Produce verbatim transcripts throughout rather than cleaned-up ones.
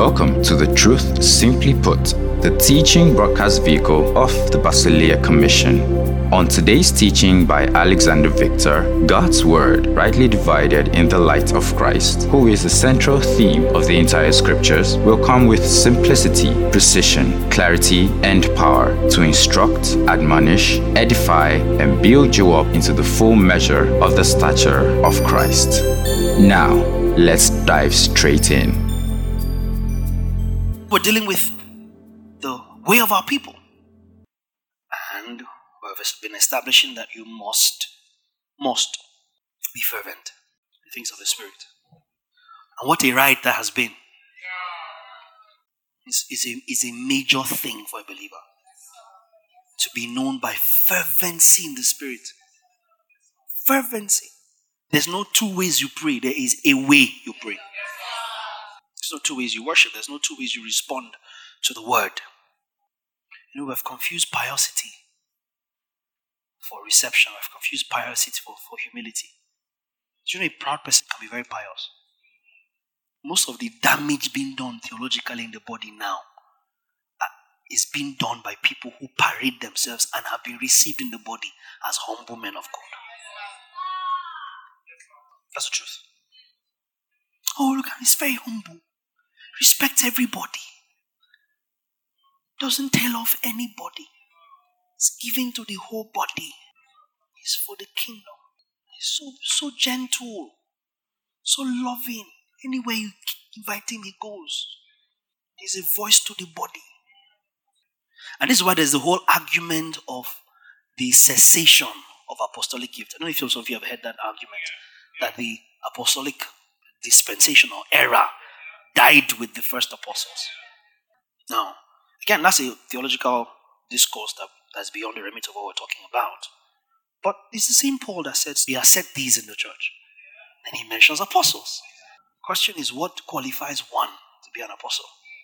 Welcome to the Truth Simply Put, the teaching broadcast vehicle of the Basileia Commission. On today's teaching by Alexander Victor, God's Word rightly divided in the light of Christ, who is the central theme of the entire scriptures, will come with simplicity, precision, clarity, and power to instruct, admonish, edify, and build you up into the full measure of the stature of Christ. Now, let's dive straight in. We're dealing with the way of our people. And we've been establishing that you must, must be fervent in the things of the Spirit. And what a ride that has been. Is, is, a, is a major thing for a believer. To be known by fervency in the Spirit. Fervency. There's no two ways you pray. There is a way you pray. There's no two ways you worship. There's no two ways you respond to the word. You know, we've confused piosity for reception. We've confused piosity for, for humility. You know, a proud person can be very pious. Most of the damage being done theologically in the body now uh, is being done by people who parade themselves and have been received in the body as humble men of God. That's the truth. Oh, look, he's very humble. Respects everybody. Doesn't tell off anybody. It's given to the whole body. It's for the kingdom. He's so, so gentle. So loving. Anywhere you invite him, he goes. He's a voice to the body. And this is why there's the whole argument of the cessation of apostolic gift. I don't know if some of you have heard that argument. That the apostolic dispensation or era died with the first apostles. Now, again, that's a theological discourse that, that's beyond the remit of what we're talking about. But it's the same Paul that says he has set these in the church. And he mentions apostles. Question is, what qualifies one to be an apostle?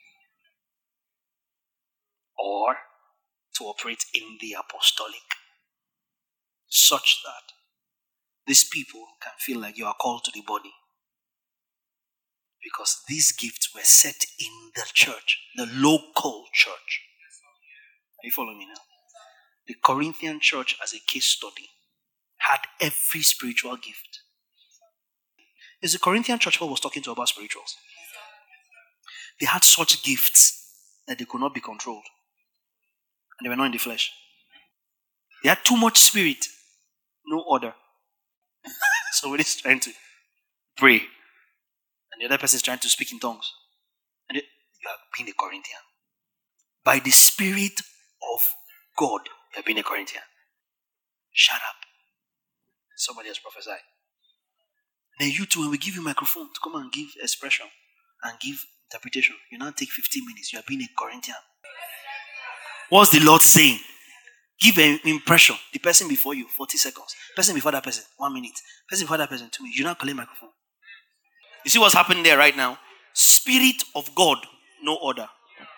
Or to operate in the apostolic, such that these people can feel like you are called to the body. Because these gifts were set in the church, the local church. Are you following me now? The Corinthian church, as a case study, had every spiritual gift. It's the Corinthian church Paul was talking to about spirituals. They had such gifts that they could not be controlled. And they were not in the flesh. They had too much spirit, no order. So when he's trying to pray, and the other person is trying to speak in tongues, and it, you are being a Corinthian. By the Spirit of God, you are being a Corinthian. Shut up. Somebody has prophesied. Then you too, when we give you a microphone to come and give expression and give interpretation, you now take fifteen minutes. You are being a Corinthian. What's the Lord saying? Give an impression. The person before you, forty seconds. Person before that person, one minute. Person before that person, two minutes. You now collect microphone. You see what's happening there right now? Spirit of God, no order.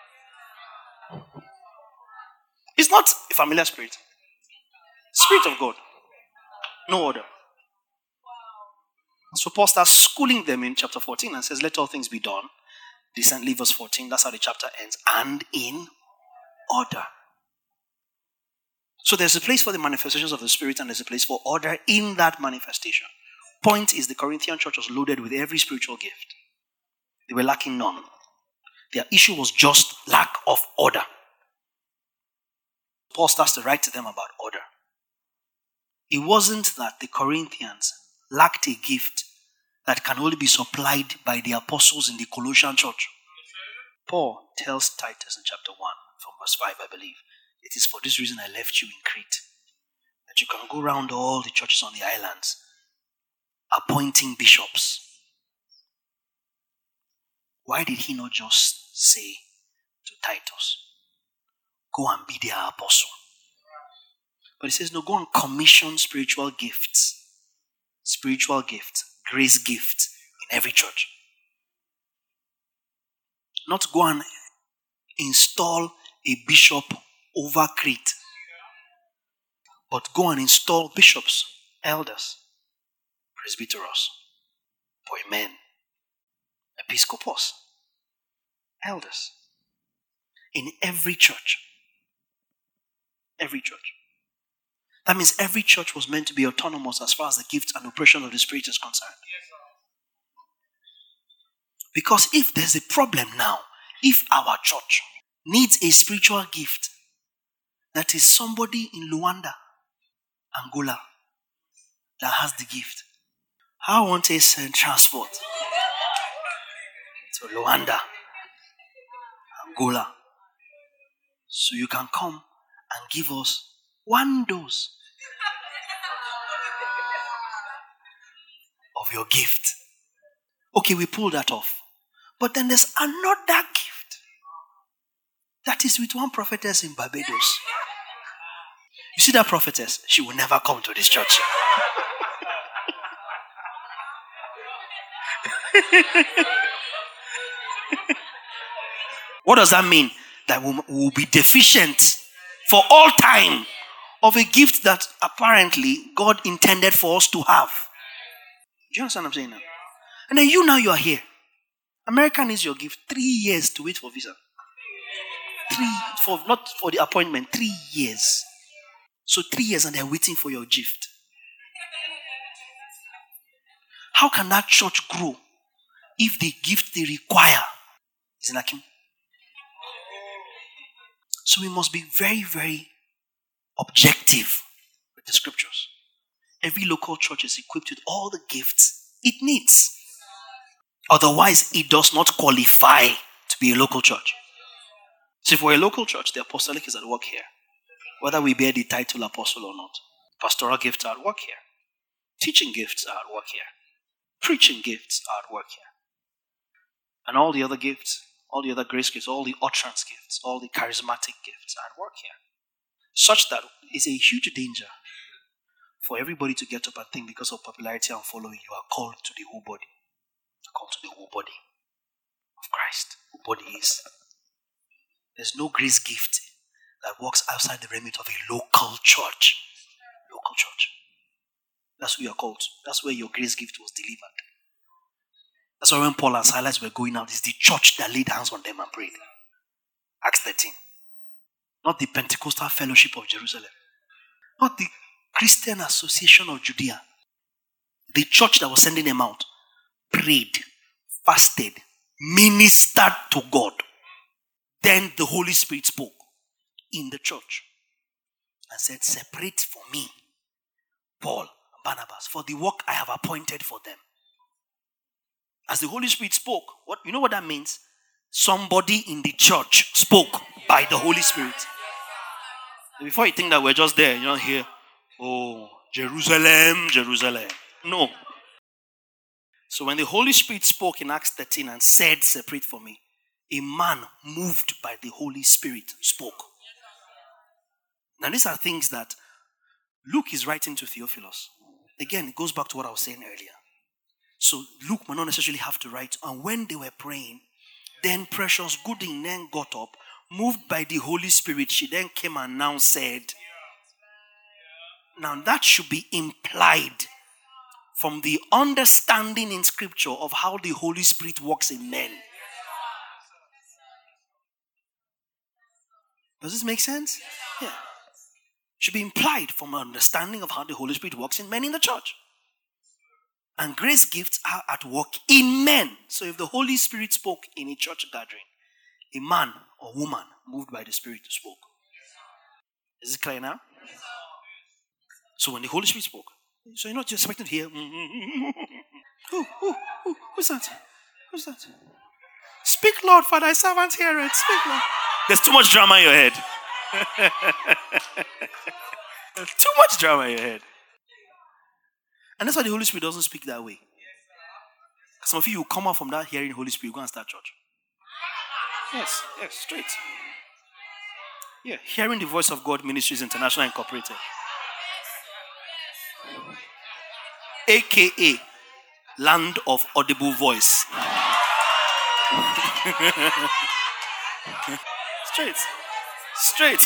It's not a familiar spirit. Spirit of God, no order. So Paul starts schooling them in chapter fourteen and says, let all things be done decently, verse fourteen. That's how the chapter ends. And in order. So there's a place for the manifestations of the Spirit and there's a place for order in that manifestation. Point is, the Corinthian church was loaded with every spiritual gift. They were lacking none. Their issue was just lack of order. Paul starts to write to them about order. It wasn't that the Corinthians lacked a gift that can only be supplied by the apostles in the Colossian church. Paul tells Titus in chapter one, from verse five, I believe, it is for this reason I left you in Crete, that you can go around all the churches on the islands, appointing bishops. Why did he not just say to Titus, go and be their apostle? But he says, no, go and commission spiritual gifts, spiritual gifts, grace gifts in every church. Not go and install a bishop over Crete, but go and install bishops, elders, presbyteros, poimen, episkopos. Elders. In every church. Every church. That means every church was meant to be autonomous as far as the gifts and operation of the Spirit is concerned. Because if there's a problem now, if our church needs a spiritual gift that is somebody in Luanda, Angola, that has the gift, how won't they send transport to Luanda, Angola, so you can come and give us one dose of your gift? Okay, we pull that off. But then there's another gift that is with one prophetess in Barbados. You see that prophetess? She will never come to this church. What does that mean? That we will be deficient for all time of a gift that apparently God intended for us to have. Do you understand what I'm saying now? And then you now you are here. America needs your gift. Three years to wait for visa. Three for not for the appointment. Three years. So three years and they're waiting for your gift. How can that church grow if the gift they require is lacking? So we must be very, very objective with the scriptures. Every local church is equipped with all the gifts it needs. Otherwise, it does not qualify to be a local church. So if we're a local church, the apostolic is at work here. Whether we bear the title apostle or not. Pastoral gifts are at work here. Teaching gifts are at work here. Preaching gifts are at work here. And all the other gifts, all the other grace gifts, all the utterance gifts, all the charismatic gifts are at work here. Such that it's a huge danger for everybody to get up and think because of popularity and following, you are called to the whole body. You're called to the whole body of Christ. Who body is. There's no grace gift that works outside the remit of a local church. Local church. That's where you are called. That's where your grace gift was delivered. That's why when Paul and Silas were going out, it's the church that laid hands on them and prayed. Acts thirteen. Not the Pentecostal Fellowship of Jerusalem. Not the Christian Association of Judea. The church that was sending them out prayed, fasted, ministered to God. Then the Holy Spirit spoke in the church and said, separate for me Paul and Barnabas for the work I have appointed for them. As the Holy Spirit spoke, what you know what that means? Somebody in the church spoke by the Holy Spirit. Before you think that we're just there, you don't hear, oh, Jerusalem, Jerusalem. No. So when the Holy Spirit spoke in Acts thirteen and said, separate for me, a man moved by the Holy Spirit spoke. Now these are things that Luke is writing to Theophilus. Again, it goes back to what I was saying earlier. So Luke might not necessarily have to write. And when they were praying, then Precious Gooding then got up, moved by the Holy Spirit. She then came and now said, now that should be implied from the understanding in scripture of how the Holy Spirit works in men. Does this make sense? Yeah. Should be implied from an understanding of how the Holy Spirit works in men in the church. And grace gifts are at work in men. So if the Holy Spirit spoke in a church gathering, a man or woman moved by the Spirit spoke. Is it clear now? So when the Holy Spirit spoke, so you're not just expecting to hear, who, who, who, who's that? Who's that? Speak, Lord, for thy servant heareth. Speak, Lord. There's too much drama in your head. There's too much drama in your head. And that's why the Holy Spirit doesn't speak that way. Some of you will come out from that hearing Holy Spirit, go and start church. Yes, yes, straight. Yeah, Hearing the Voice of God Ministries International Incorporated. A K A Land of Audible Voice. Straight. Straight.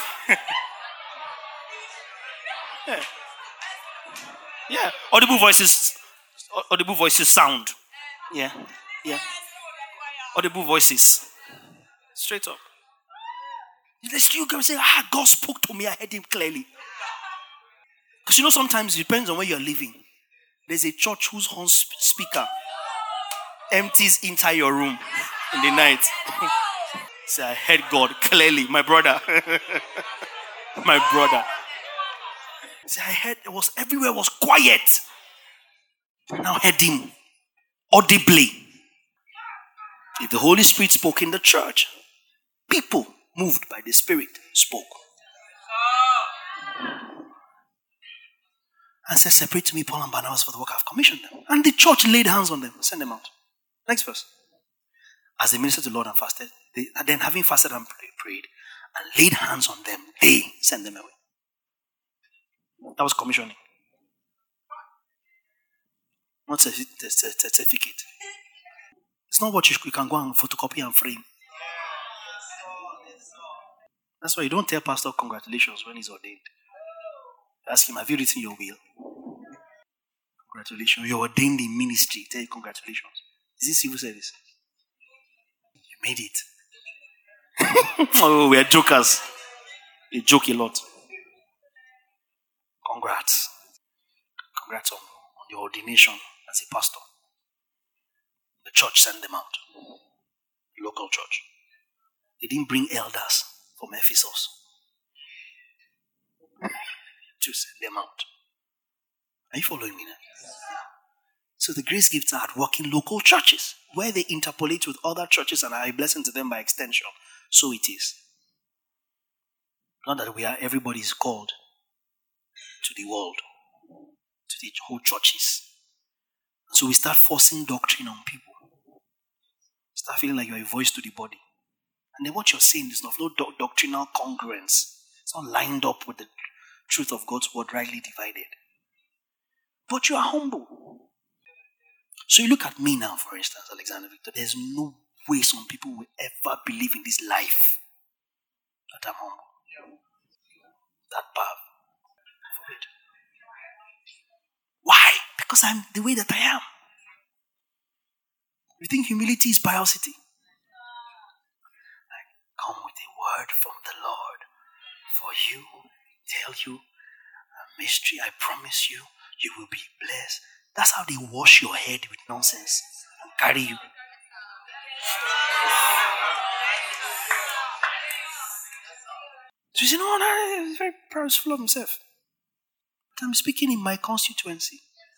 Yeah. Yeah. Audible voices. Audible voices sound. Yeah. Yeah. Audible voices. Straight up. You can say, ah, God spoke to me. I heard him clearly. Because you know, sometimes it depends on where you're living. There's a church whose horn speaker empties inside your room in the night. Say, I heard God clearly, my brother. My brother. Say, I heard it was everywhere was quiet. Now heard him audibly. If the Holy Spirit spoke in the church, people moved by the Spirit spoke. And said, separate to me Paul and Barnabas for the work I've commissioned them. And the church laid hands on them, sent them out. Next verse. As they ministered to the Lord and fasted, they, and then having fasted and prayed and laid hands on them, they sent them away. That was commissioning. Not certificate. It's not what you, you can go and photocopy and frame. That's why you don't tell pastor congratulations when he's ordained. Ask him, have you written your will? Congratulations. You're ordained in ministry. Tell you congratulations. Is this civil service? You made it. Oh, we are jokers. We joke a lot. Congrats. Congrats on, on your ordination as a pastor. The church sent them out. The local church. They didn't bring elders from Ephesus to send them out. Are you following me now? So the grace gifts are at work in local churches where they interpolate with other churches and are a blessing to them by extension. So it is. Not that we are, everybody is called to the world, to the whole churches. So we start forcing doctrine on people. Start feeling like you're a voice to the body. And then what you're saying is not no do- doctrinal congruence. It's not lined up with the truth of God's word rightly divided. But you are humble. So you look at me now, for instance, Alexander Victor. There's no way some people will ever believe in this life that I'm humble. That bad. For it. Why? Because I'm the way that I am. You think humility is piosity? I come with a word from the Lord for you, tell you a mystery. I promise you, you will be blessed. That's how they wash your head with nonsense and carry you. So you say, no, no, he's very proud, he's full of himself. But I'm speaking in my constituency.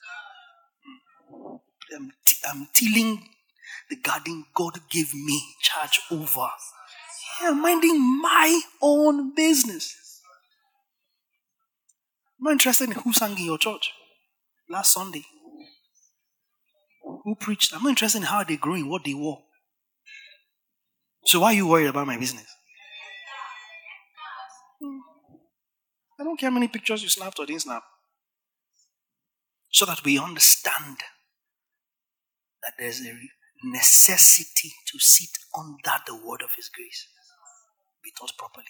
I'm, t- I'm tilling the garden God gave me charge over. Yeah, minding my own business. I'm not interested in who sang in your church last Sunday. Who preached? I'm not interested in how they grew and what they wore. So why are you worried about my business? I don't care how many pictures you snapped or didn't snap. So that we understand that there's a necessity to sit under the word of His grace. Be taught properly.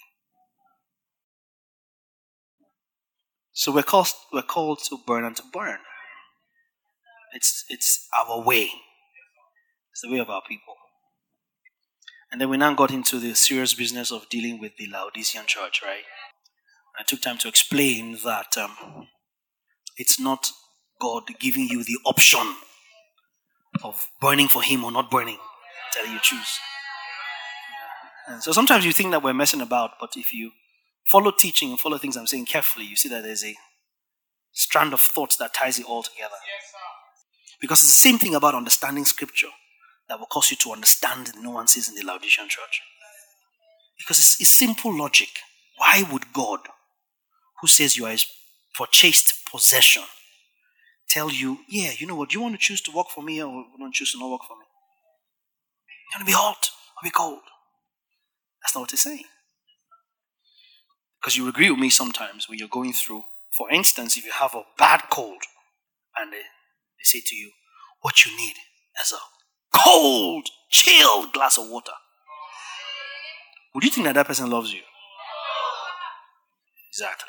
So we're called, we're called to burn and to burn. It's, it's our way. It's the way of our people. And then we now got into the serious business of dealing with the Laodicean church, right? I took time to explain that um, it's not God giving you the option of burning for Him or not burning. Tell you choose. Yeah. And so sometimes you think that we're messing about, but if you follow teaching and follow things I'm saying carefully, you see that there's a strand of thoughts that ties it all together. Because it's the same thing about understanding Scripture that will cause you to understand the nuances in the Laodicean church. Because it's, it's simple logic. Why would God, who says you are His purchased possession, tell you, yeah, you know what, do you want to choose to work for me or don't choose to not work for me? You want to be hot or be cold? That's not what He's saying. Because you agree with me sometimes when you're going through, for instance, if you have a bad cold and they, they say to you, what you need is a cold, chilled glass of water. Would you think that that person loves you? Exactly.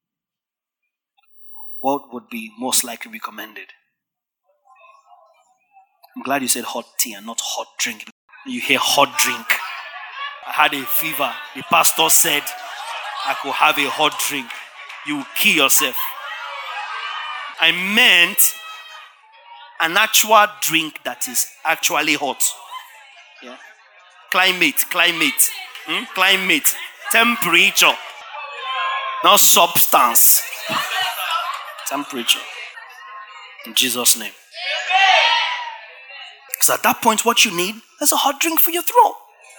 What would be most likely recommended? I'm glad you said hot tea and not hot drink. You hear hot drink. I had a fever. The pastor said I could have a hot drink. You will kill yourself. I meant an actual drink that is actually hot. Yeah. Climate, climate, hmm? climate, temperature, not substance. Temperature. In Jesus' name. Because at that point, what you need is a hot drink for your throat.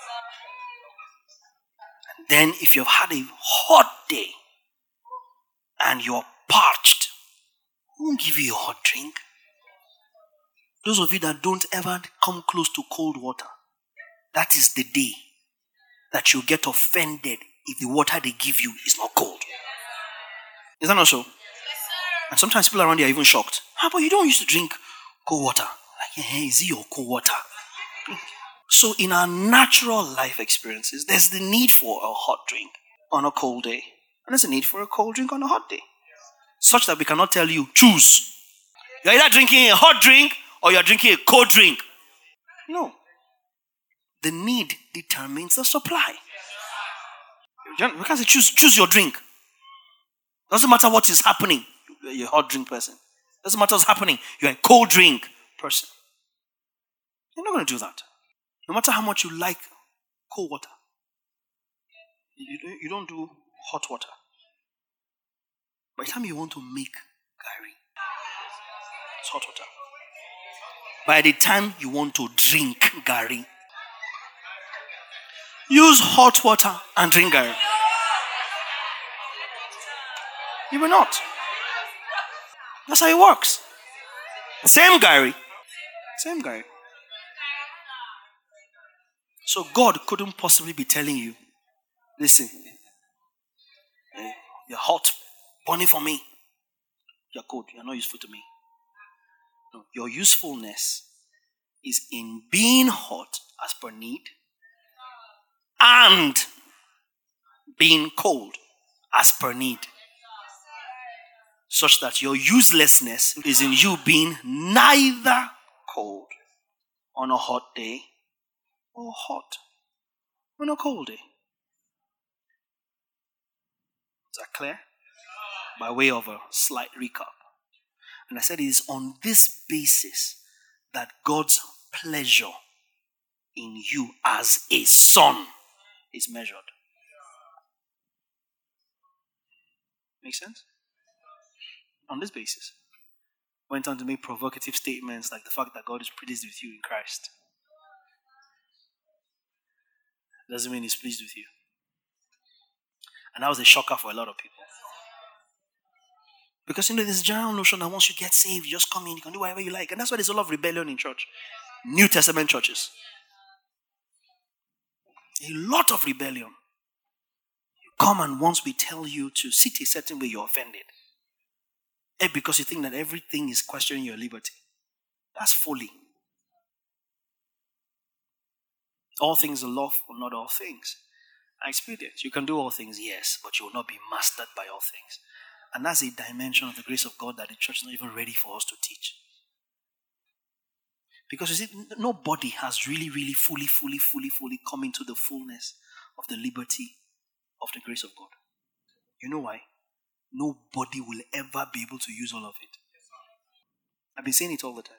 And then, if you've had a hot day and you're parched, who won't give you a hot drink? Those of you that don't ever come close to cold water, that is the day that you get offended if the water they give you is not cold. Is that not so? And sometimes people around you are even shocked. How about you don't used to drink cold water? Like, hey, is it your cold water? So in our natural life experiences, there's the need for a hot drink on a cold day. And there's a need for a cold drink on a hot day. Such that we cannot tell you, choose. You're either drinking a hot drink or you're drinking a cold drink. No. The need determines the supply. We can't say choose, choose your drink. Doesn't matter what is happening. You're a hot drink person. Doesn't matter what's happening. You're a cold drink person. You're not going to do that. No matter how much you like cold water. You don't, you don't do hot water. By the time you want to make curry, it's hot water. By the time you want to drink curry, use hot water and drink curry. You will not. That's how it works. Same Gary. Same Gary. So God couldn't possibly be telling you, listen, you're hot, burning for me. You're cold, you're not useful to me. No, your usefulness is in being hot as per need and being cold as per need. Such that your uselessness is in you being neither cold on a hot day or hot on a cold day. Is that clear? By way of a slight recap. And I said it is on this basis that God's pleasure in you as a son is measured. Make sense? On this basis. Went on to make provocative statements like the fact that God is pleased with you in Christ. Doesn't mean he's pleased with you. And that was a shocker for a lot of people. Because, you know, there's a general notion that once you get saved, you just come in, you can do whatever you like. And that's why there's a lot of rebellion in church. New Testament churches. A lot of rebellion. You come and once we tell you to sit a certain way, you're offended. And because you think that everything is questioning your liberty. That's folly. All things are lawful, not all things. I experience. You can do all things, yes, but you will not be mastered by all things. And that's a dimension of the grace of God that the church is not even ready for us to teach. Because you see, nobody has really, really, fully, fully, fully, fully come into the fullness of the liberty of the grace of God. You know why? Nobody will ever be able to use all of it. I've been saying it all the time.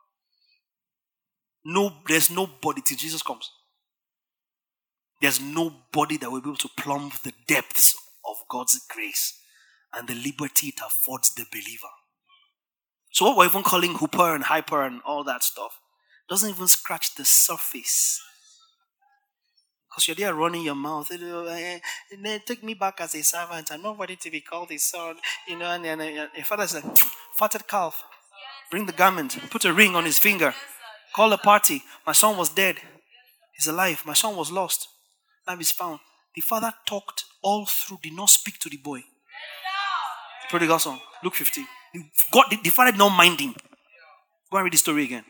No, there's nobody till Jesus comes. There's nobody that will be able to plumb the depths of God's grace and the liberty it affords the believer. So what we're even calling hooper and hyper and all that stuff doesn't even scratch the surface. Because you're there running your mouth. Take me back as a servant. I'm not ready to be called a son. You know, and, and, and your father said, fatted calf. Bring the garment. Put a ring on his finger. Call a party. My son was dead. He's alive. My son was lost. Now he's found. The father talked all through, did not speak to the boy. The prodigal son. Luke fifteen. God, the, the father did not mind him. Go and read the story again.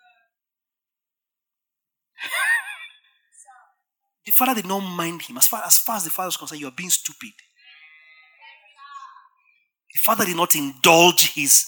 The father did not mind him. As far, as far as the father was concerned, you are being stupid. The father did not indulge his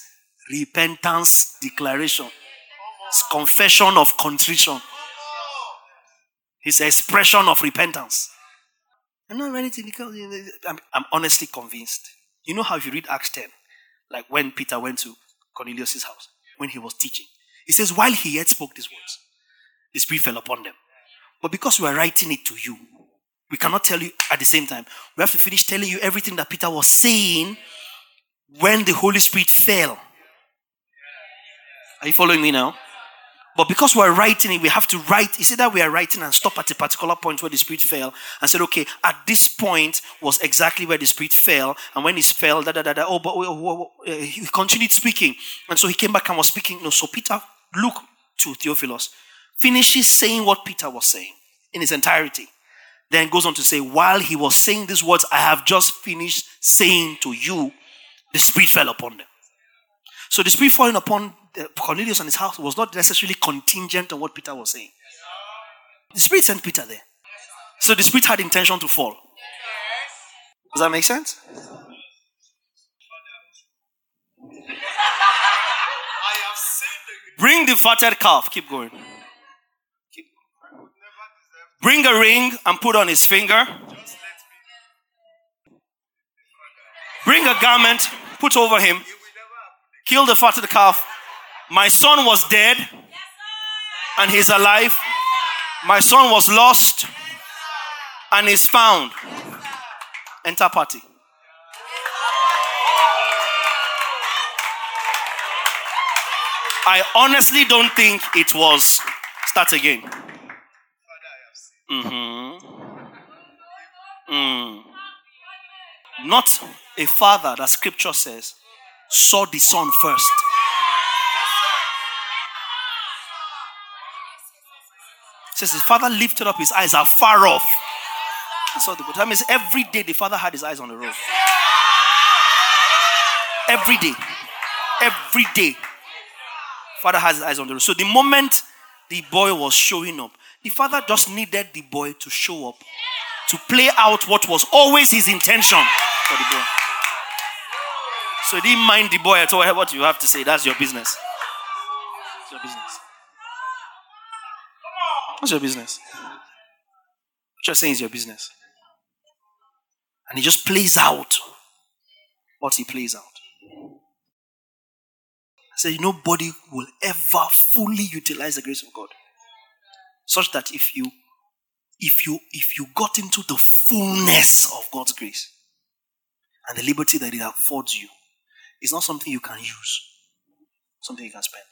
repentance declaration. His confession of contrition. His expression of repentance. I'm not ready to because I'm, I'm honestly convinced. You know how if you read Acts ten, like when Peter went to Cornelius' house, when he was teaching, he says, while he yet spoke these words, the Spirit fell upon them. But because we are writing it to you, we cannot tell you at the same time. We have to finish telling you everything that Peter was saying when the Holy Spirit fell. Are you following me now? But because we're writing it, we have to write. Is it that we are writing and stop at a particular point where the Spirit fell and said, okay, at this point was exactly where the Spirit fell. And when he fell, da, da, da, da, oh, but oh, oh, oh, he continued speaking. And so he came back and was speaking. No, so Peter, look to Theophilus, finishes saying what Peter was saying in its entirety. Then goes on to say, while he was saying these words, I have just finished saying to you, the Spirit fell upon them. So the Spirit falling upon Cornelius and his house was not necessarily contingent on what Peter was saying. The Spirit sent Peter there. So the Spirit had intention to fall. Does that make sense? Bring the fatted calf. Keep going. Keep. Bring a ring and put on his finger. Bring a garment, put over him. Kill the fatted calf. My son was dead and he's alive. My son was lost and is found. Enter party. I honestly don't think it was. Start again. Mm-hmm. Mm. Not a father that scripture says saw the son first. It says his father lifted up his eyes afar off. And saw the boat. That means every day the father had his eyes on the road. Every day. Every day. Father has his eyes on the road. So the moment the boy was showing up, the father just needed the boy to show up to play out what was always his intention for the boy. So he didn't mind the boy at all. What you have to say, that's your business. It's your business. What's your business? What you're saying is your business. And he just plays out what he plays out. I say nobody will ever fully utilize the grace of God. Such that if you if you if you got into the fullness of God's grace and the liberty that it affords you, it's not something you can use, something you can spend.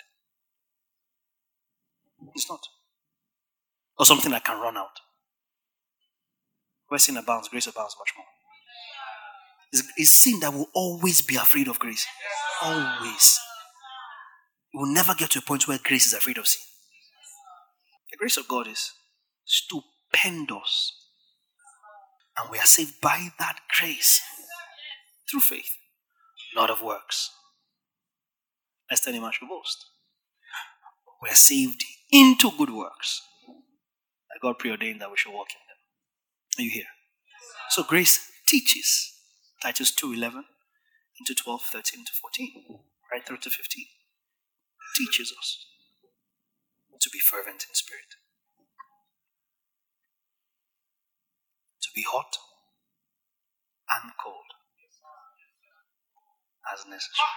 It's not. Or something that can run out. Where sin abounds, grace abounds much more. It's, it's sin that will always be afraid of grace. Always. You will never get to a point where grace is afraid of sin. The grace of God is stupendous. And we are saved by that grace. Through faith. Not of works. Lest any man should boast. We are saved into good works. That God preordained that we should walk in them. Are you here? So grace teaches. Titus two eleven into twelve, thirteen to fourteen. Right through to fifteen. Teaches us to be fervent in spirit. To be hot and cold. As necessary.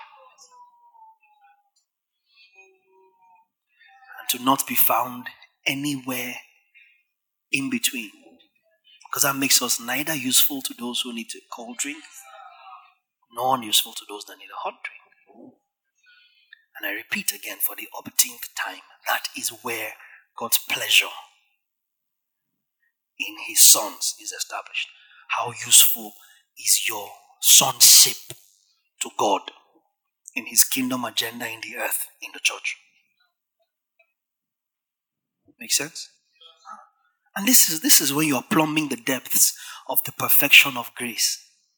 And to not be found anywhere in between. Because that makes us neither useful to those who need a cold drink, nor unuseful to those that need a hot drink. And I repeat again for the umpteenth time, that is where God's pleasure in his sons is established. How useful is your sonship to God in his kingdom agenda in the earth, in the church? Make sense? And this is this is where you are plumbing the depths of the perfection of grace.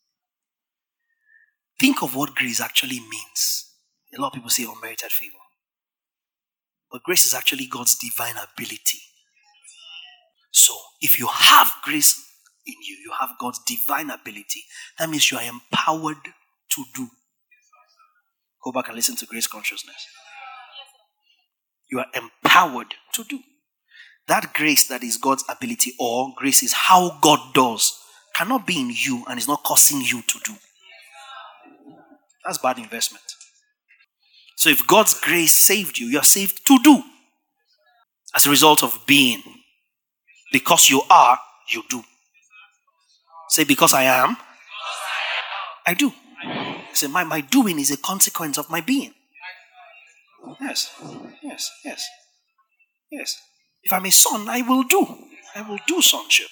Think of what grace actually means. A lot of people say unmerited favor. But grace is actually God's divine ability. So, if you have grace in you, you have God's divine ability. That means you are empowered to do. Go back and listen to Grace Consciousness. You are empowered to do. that grace that is God's ability, or grace is how God does, cannot be in you and is not causing you to do. That's bad investment. So if God's grace saved you, you are saved to do. As a result of being. Because you are, you do. Say, because I am, I do. Say, my, my doing is a consequence of my being. Yes, yes, yes, yes. If I'm a son, I will do. I will do sonship.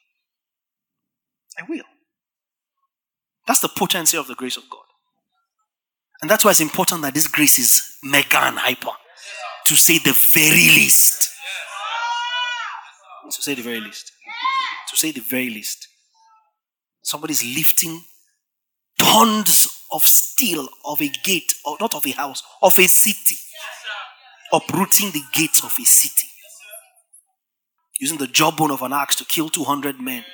I will. That's the potency of the grace of God. And that's why it's important that this grace is mega and hyper. To say the very least. To say the very least. To say the very least. Somebody's lifting tons of steel of a gate, or not of a house, of a city. Uprooting the gates of a city. Using the jawbone of an axe to kill two hundred men.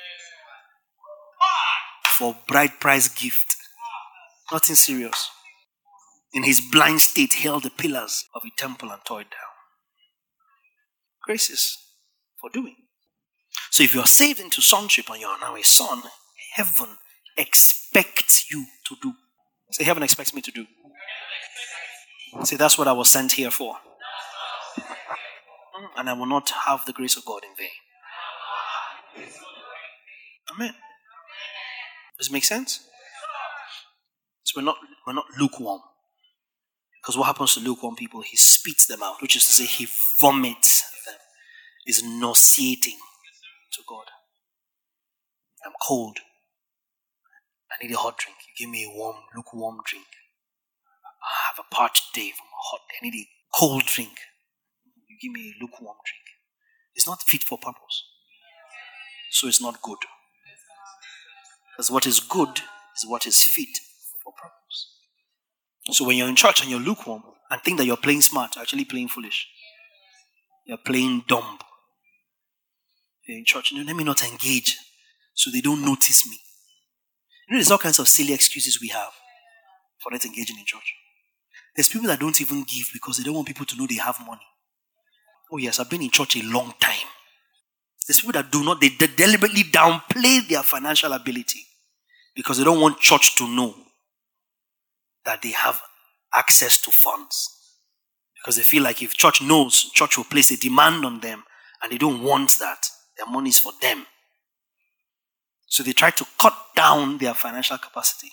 For bride price gift. Nothing serious. In his blind state, held the pillars of a temple and tore it down. Grace is for doing. So if you are saved into sonship and you are now a son, heaven expects you to do. Say, heaven expects me to do. Say, that's what I was sent here for. And I will not have the grace of God in vain. Amen. Does it make sense? So we're not, we're not lukewarm. Because what happens to lukewarm people? He spits them out, which is to say, he vomits them. Is nauseating to God. I'm cold. I need a hot drink. You give me a warm, lukewarm drink. I have a parched day from a hot day. I need a cold drink. You give me a lukewarm drink. It's not fit for purpose. So it's not good. Because what is good is what is fit for purpose. So when you're in church and you're lukewarm and think that you're playing smart, you're actually playing foolish. You're playing dumb. You're in church, you know, let me not engage so they don't notice me. You know, there's all kinds of silly excuses we have for not engaging in church. There's people that don't even give because they don't want people to know they have money. Oh yes, I've been in church a long time. There's people that do not, they, they deliberately downplay their financial ability because they don't want church to know that they have access to funds. Because they feel like if church knows, church will place a demand on them, and they don't want that. Their money is for them. So they try to cut down their financial capacity.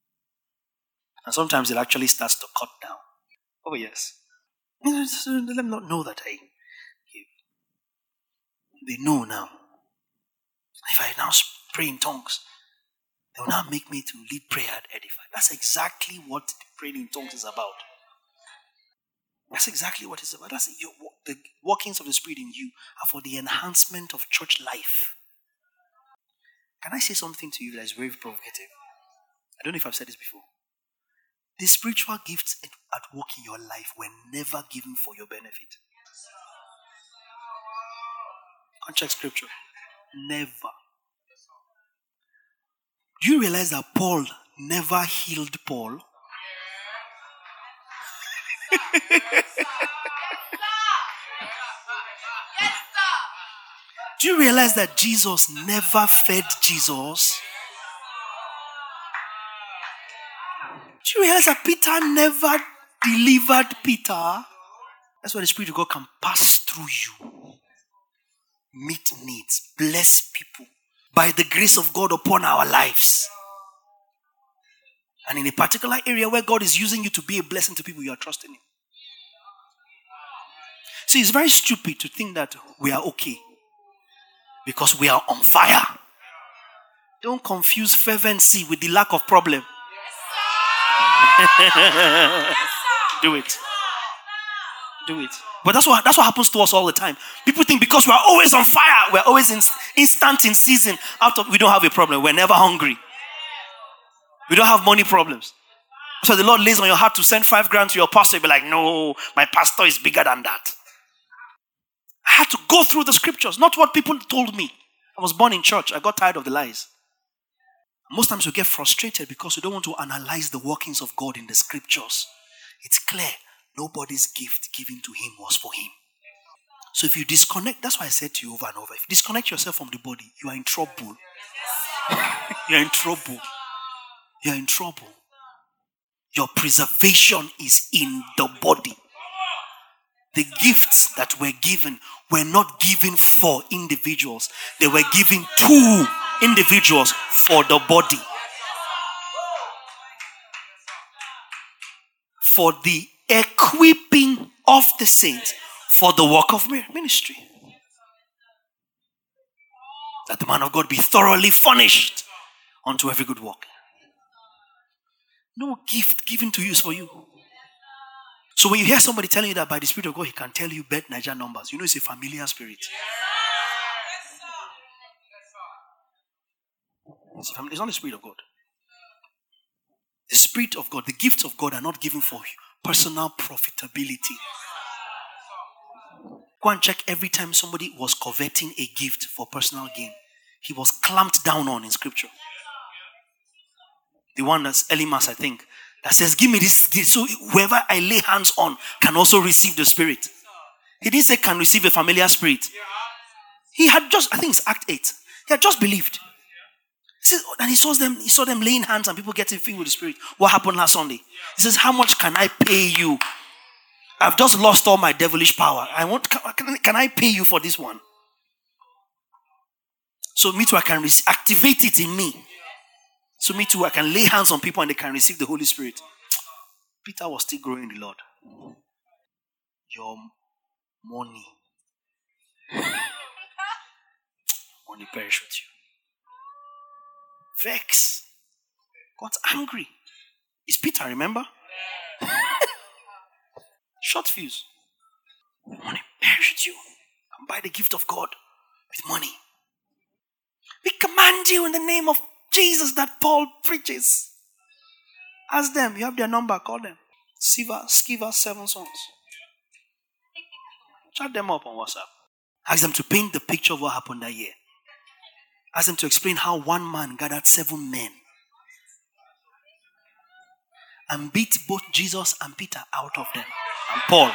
And sometimes it actually starts to cut down. Oh yes. Let them not know that I give. They know now. If I now pray in tongues, they will now make me to lead prayer and edify. That's exactly what praying in tongues is about. That's exactly what it's about. That's your, the workings of the Spirit in you are for the enhancement of church life. Can I say something to you that is very provocative? I don't know if I've said this before. The spiritual gifts at work in your life were never given for your benefit. Uncheck scripture. Never. Do you realize that Paul never healed Paul? Do you realize that Jesus never fed Jesus? Do you realize that Peter never delivered Peter? That's why the Spirit of God can pass through you. Meet needs. Bless people. By the grace of God upon our lives. And in a particular area where God is using you to be a blessing to people, you are trusting Him. See, it's very stupid to think that we are okay because we are on fire. Don't confuse fervency with the lack of problem. Do it. Do it. But that's what that's what happens to us all the time. People think because we are always on fire, we're always in, instant in season. After we don't have a problem. We're never hungry. We don't have money problems. So the Lord lays on your heart to send five grand to your pastor. You'll be like, no, my pastor is bigger than that. I had to go through the scriptures, not what people told me. I was born in church. I got tired of the lies. Most times we get frustrated because we don't want to analyze the workings of God in the scriptures. It's clear nobody's gift given to him was for him. So if you disconnect, that's why I said to you over and over, if you disconnect yourself from the body, you are in trouble. You are in trouble. You are in trouble. Your preservation is in the body. The gifts that were given were not given for individuals. They were given to individuals for the body. For the equipping of the saints for the work of ministry. That the man of God be thoroughly furnished unto every good work. No gift given to you is for you. So when you hear somebody telling you that by the Spirit of God he can tell you bet Niger numbers, you know it's a familiar spirit. It's, a fam- it's not the Spirit of God. The Spirit of God, the gifts of God are not given for personal profitability. Go and check every time somebody was coveting a gift for personal gain. He was clamped down on in scripture. The one that's Elimas, I think, that says, give me this gift so whoever I lay hands on can also receive the Spirit. He didn't say can receive a familiar spirit. He had just, I think it's Act eight. He had just believed. He says, and he saw them, he saw them laying hands and people getting filled with the Spirit. What happened last Sunday? He says, how much can I pay you? I've just lost all my devilish power. I want, can, can I pay you for this one? So me too, I can re- activate it in me. So me too, I can lay hands on people and they can receive the Holy Spirit. Peter was still growing in the Lord. Your money. Money perish with you. Vex. Got angry. It's Peter, remember? Short fuse. Money perish with you. Come buy the gift of God with money. We command you in the name of Jesus that Paul preaches. Ask them. You have their number. Call them. Siva, Skiva, seven sons. Chat them up on WhatsApp. Ask them to paint the picture of what happened that year. Ask them to explain how one man gathered seven men and beat both Jesus and Peter out of them. And Paul.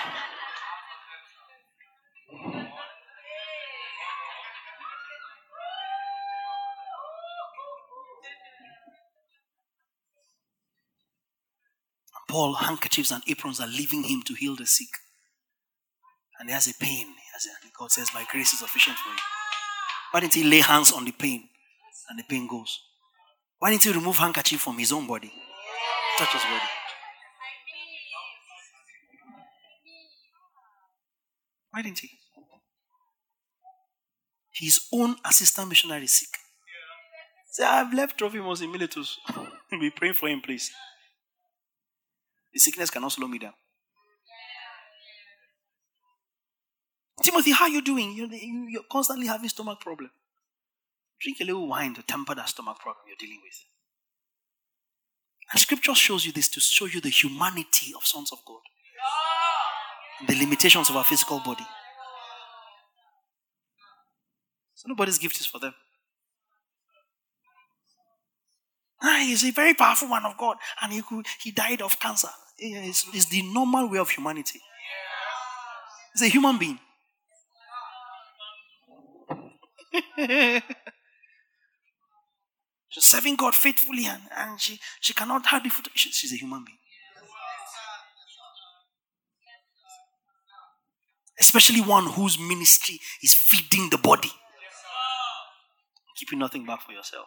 Paul, handkerchiefs and aprons are leaving him to heal the sick. And he has a pain. He has a, God says, my grace is sufficient for you. Why didn't he lay hands on the pain? And the pain goes. Why didn't he remove handkerchief from his own body? Touch his body. Why didn't he? His own assistant missionary is sick. Say, I've left Trophimus in Miletus. Be praying for him, please. The sickness cannot slow me down. Timothy, how are you doing? You're, you're constantly having stomach problem. Drink a little wine to temper that stomach problem you're dealing with. And scripture shows you this to show you the humanity of sons of God. The limitations of our physical body. So nobody's gift is for them. Ah, he's a very powerful man of God. And he could, he died of cancer. It's, it's the normal way of humanity. He's a human being. She's serving God faithfully and, and she, she cannot hardly foot. She, she's a human being. Especially one whose ministry is feeding the body. Keeping nothing back for yourself.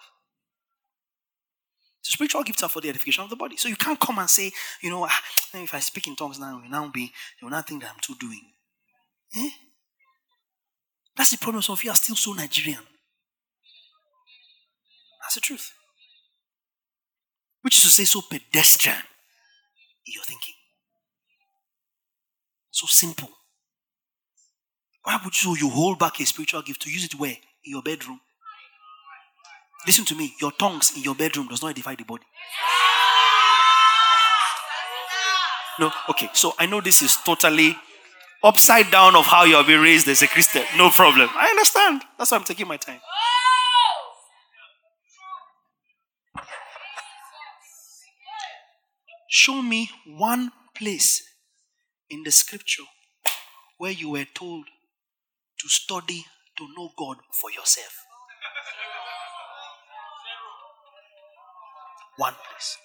So spiritual gifts are for the edification of the body. So you can't come and say, you know, ah, if I speak in tongues now, it will now be, they will not think that I'm too doing. Eh? That's the problem. Some of you are still so Nigerian. That's the truth. Which is to say, so pedestrian in your thinking. So simple. Why would you, you hold back a spiritual gift to use it where? In your bedroom. Listen to me. Your tongues in your bedroom does not edify the body. No, okay. So I know this is totally upside down of how you have been raised as a Christian. No problem. I understand. That's why I'm taking my time. Show me one place in the scripture where you were told to study to know God for yourself. One place.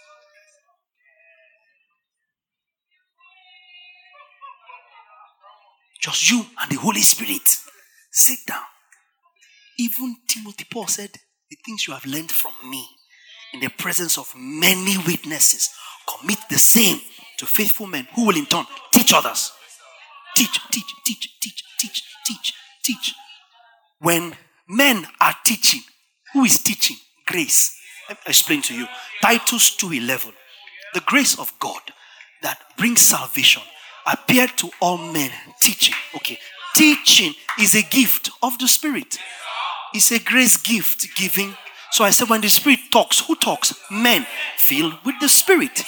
Just you and the Holy Spirit. Sit down. Even Timothy, Paul said, the things you have learned from me in the presence of many witnesses, commit the same to faithful men who will in turn teach others. Teach, teach, teach, teach, teach, teach, teach. When men are teaching, who is teaching? Grace. Let me explain to you. Titus two eleven. The grace of God that brings salvation appeared to all men. Teaching. Okay. Teaching is a gift of the Spirit. It's a grace gift giving. So I said when the Spirit talks, who talks? Men filled with the Spirit.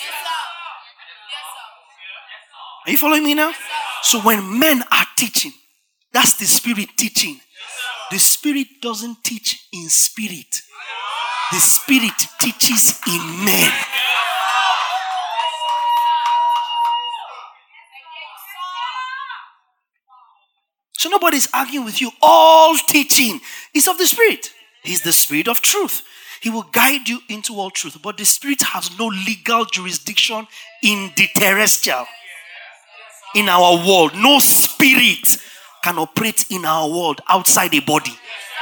Are you following me now? So when men are teaching, that's the Spirit teaching. The Spirit doesn't teach in spirit. The Spirit teaches in men. So nobody's arguing with you. All teaching is of the Spirit. He's the Spirit of truth. He will guide you into all truth. But the Spirit has no legal jurisdiction in the terrestrial. In our world. No spirit can operate in our world outside a body.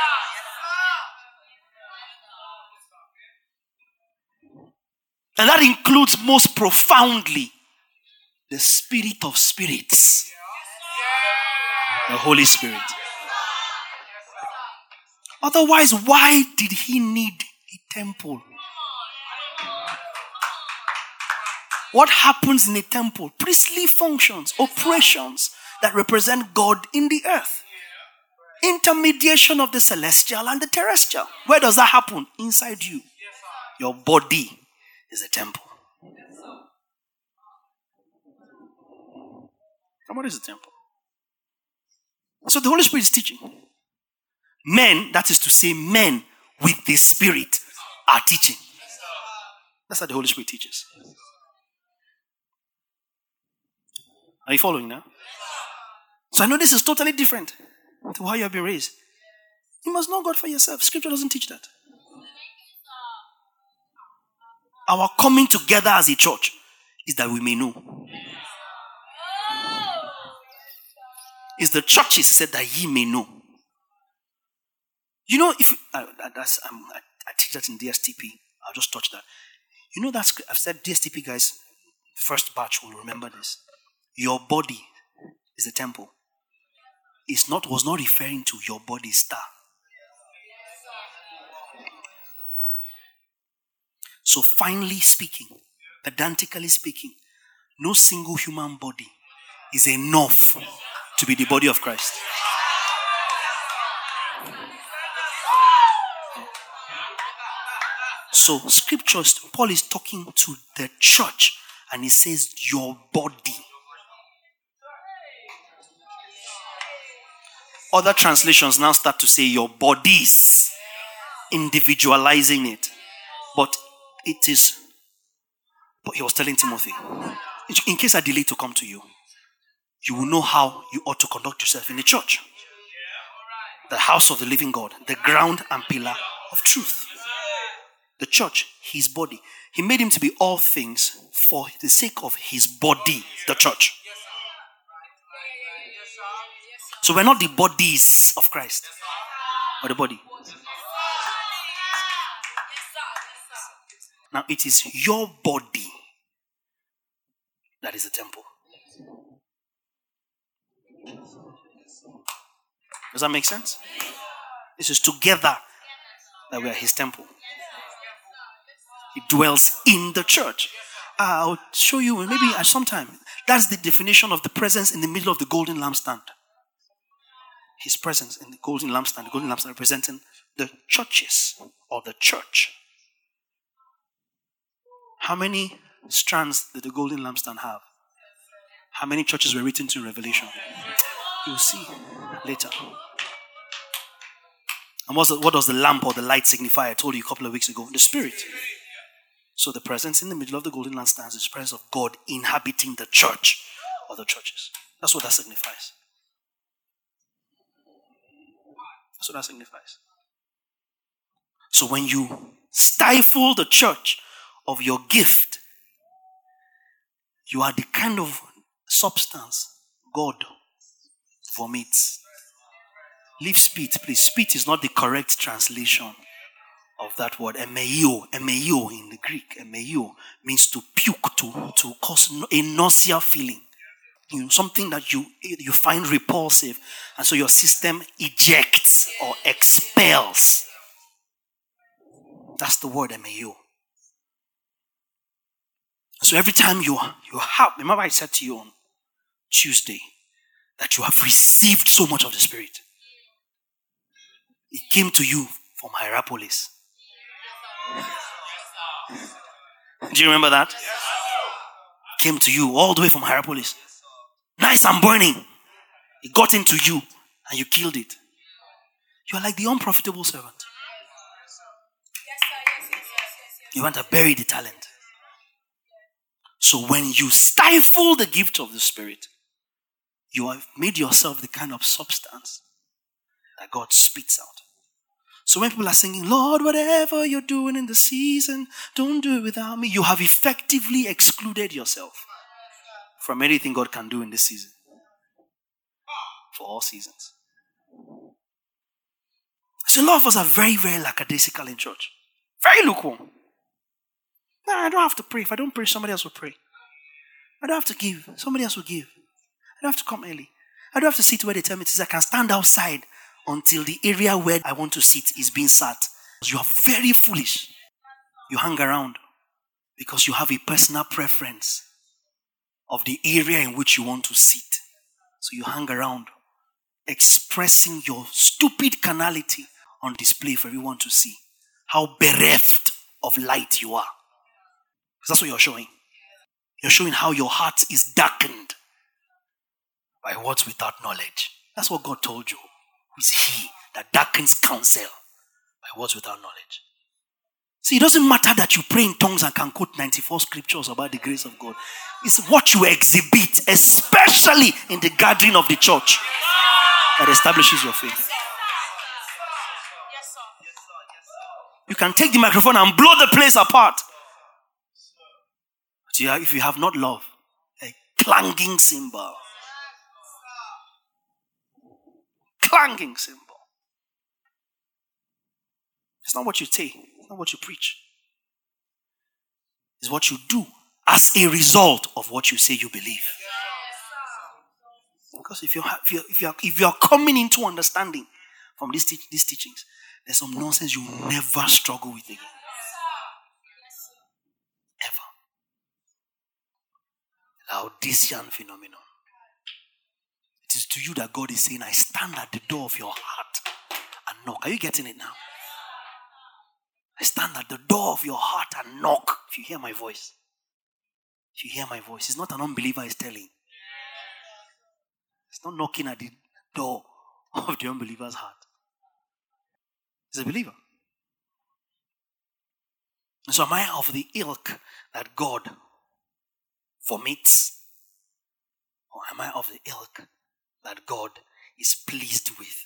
And that includes most profoundly the Spirit of spirits. The Holy Spirit. Otherwise, why did he need a temple? What happens in a temple? Priestly functions, operations that represent God in the earth. Intermediation of the celestial and the terrestrial. Where does that happen? Inside you. Your body is a temple. And what is a temple? So the Holy Spirit is teaching. Men, that is to say, men with the Spirit are teaching. That's how the Holy Spirit teaches. Are you following now? So I know this is totally different to how you have been raised. You must know God for yourself. Scripture doesn't teach that. Our coming together as a church is that we may know. It's the churches, he said, that ye may know. You know, if uh, that's um, I, I teach that in D S T P. I'll just touch that. You know that's I've said D S T P guys. First batch will remember this. Your body is a temple. It's not was not referring to your body star. So finally speaking, pedantically speaking, no single human body is enough to be the body of Christ. So scriptures, Paul is talking to the church and he says your body. Other translations now start to say your bodies, individualizing it. But it is, but he was telling Timothy, in case I delay to come to you, you will know how you ought to conduct yourself in the church. The house of the living God, the ground and pillar of truth. The church, his body. He made him to be all things for the sake of his body, the church. So we're not the bodies of Christ, but the body. Now it is your body that is the temple. Does that make sense? This is together that we are his temple. He dwells in the church. I'll show you maybe at some time. That's the definition of the presence in the middle of the golden lampstand. His presence in the golden lampstand. The golden lampstand representing the churches or the church. How many strands did the golden lampstand have? How many churches were written to in Revelation? You'll see later. And what's the, what does the lamp or the light signify? I told you a couple of weeks ago. The Spirit. So the presence in the middle of the golden lampstand is the presence of God inhabiting the church or the churches. That's what that signifies. That's what that signifies. So when you stifle the church of your gift, you are the kind of substance God vomits. Leave spit, please. Spit is not the correct translation of that word. Emeio, emeio in the Greek. Emeio means to puke, to, to cause a nausea feeling. You know, something that you, you find repulsive. And so your system ejects or expels. That's the word emeio. So every time you, you have, remember I said to you on Tuesday that you have received so much of the Spirit. It came to you from Hierapolis. Do you remember that? It came to you all the way from Hierapolis. Nice and burning. It got into you and you killed it. You are like the unprofitable servant. You want to bury the talent. So when you stifle the gift of the Spirit, you have made yourself the kind of substance that God spits out. So when people are singing, Lord, whatever you're doing in the season, don't do it without me. You have effectively excluded yourself from anything God can do in this season. For all seasons. So a lot of us are very, very lackadaisical in church. Very lukewarm. No, I don't have to pray. If I don't pray, somebody else will pray. I don't have to give. Somebody else will give. I don't have to come early. I don't have to sit where they tell me to sit. I can stand outside until the area where I want to sit is being sat. You are very foolish. You hang around because you have a personal preference of the area in which you want to sit. So you hang around expressing your stupid carnality on display for everyone to see. How bereft of light you are. Because that's what you're showing. You're showing how your heart is darkened by words without knowledge. That's what God told you. Who is he that darkens counsel by words without knowledge? See, it doesn't matter that you pray in tongues and can quote ninety-four scriptures about the grace of God. It's what you exhibit, especially in the gathering of the church, that establishes your faith. You can take the microphone and blow the place apart. But if you have not love, a clanging cymbal. Clanging cymbal. It's not what you say. It's not what you preach. It's what you do as a result of what you say you believe. Because if you're, if you're, if you're, if you're coming into understanding from these, te- these teachings, there's some nonsense you will never struggle with again. Ever. Laodicean phenomenon. It is to you that God is saying, I stand at the door of your heart and knock. Are you getting it now? I stand at the door of your heart and knock. If you hear my voice. If you hear my voice. It's not an unbeliever is telling. It's not knocking at the door of the unbeliever's heart. It's a believer. And so am I of the ilk that God vomits? Or am I of the ilk that God is pleased with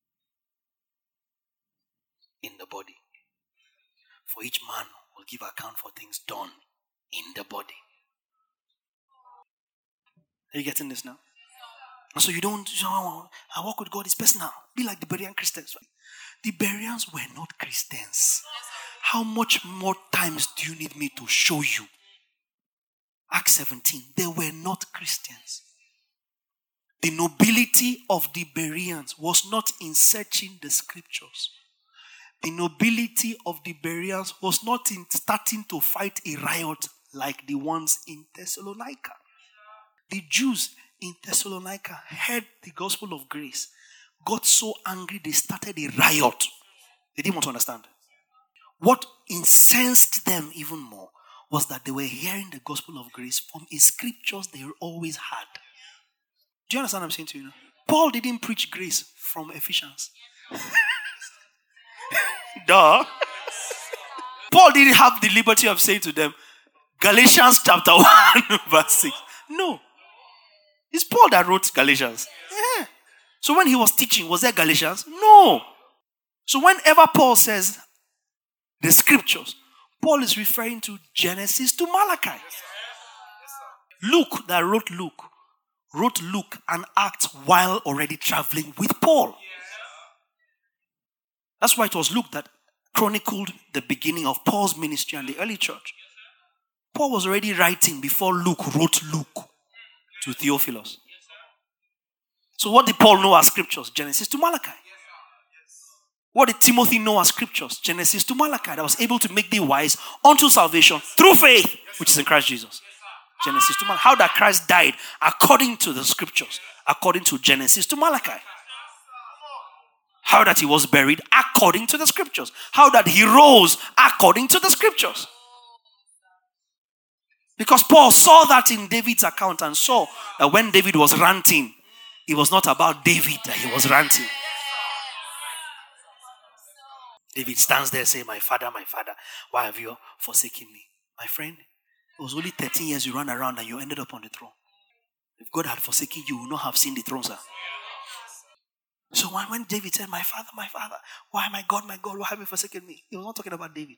in the body? For each man will give account for things done in the body. Are you getting this now? And so you don't, you know, I walk with God, it's personal. Be like the Berean Christians. The Bereans were not Christians. How much more times do you need me to show you? Acts seventeen, they were not Christians. The nobility of the Bereans was not in searching the scriptures. The nobility of the Bereans was not in starting to fight a riot like the ones in Thessalonica. The Jews in Thessalonica heard the gospel of grace, got so angry they started a riot. They didn't want to understand. What incensed them even more was that they were hearing the gospel of grace from a scriptures they always had. Do you understand what I'm saying to you now? Paul didn't preach grace from Ephesians. Duh. Paul didn't have the liberty of saying to them, Galatians chapter one, verse six. No. It's Paul that wrote Galatians. Yeah. So when he was teaching, was there Galatians? No. So whenever Paul says the scriptures, Paul is referring to Genesis to Malachi. Luke, that wrote Luke, wrote Luke and Acts while already traveling with Paul. That's why it was Luke that chronicled the beginning of Paul's ministry and the early church. Paul was already writing before Luke wrote Luke to Theophilus. So what did Paul know as scriptures? Genesis to Malachi. What did Timothy know as scriptures? Genesis to Malachi. That was able to make thee wise unto salvation through faith, which is in Christ Jesus. Genesis to Malachi. How that Christ died according to the scriptures, according to Genesis to Malachi. How that he was buried according to the scriptures. How that he rose according to the scriptures. Because Paul saw that in David's account and saw that when David was ranting, it was not about David that he was ranting. David stands there saying, my father, my father, why have you forsaken me? My friend, it was only thirteen years you ran around and you ended up on the throne. If God had forsaken you, you would not have seen the throne, sir. So when, when David said, my father, my father, why my God, my God, why have you forsaken me? He was not talking about David.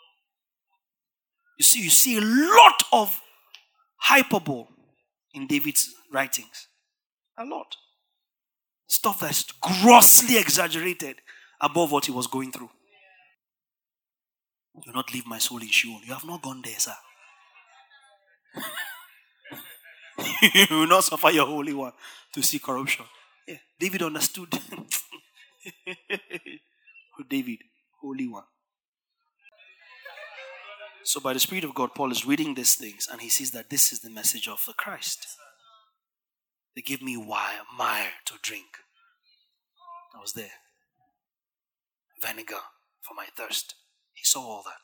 You see, you see a lot of hyperbole in David's writings. A lot. Stuff that's grossly exaggerated above what he was going through. Do not leave my soul in Sheol. You have not gone there, sir. You will not suffer your Holy One to see corruption. Yeah, David understood. David, Holy One. So by the Spirit of God, Paul is reading these things and he sees that this is the message of the Christ. They give me wire, mire to drink. I was there. Vinegar for my thirst. He saw all that.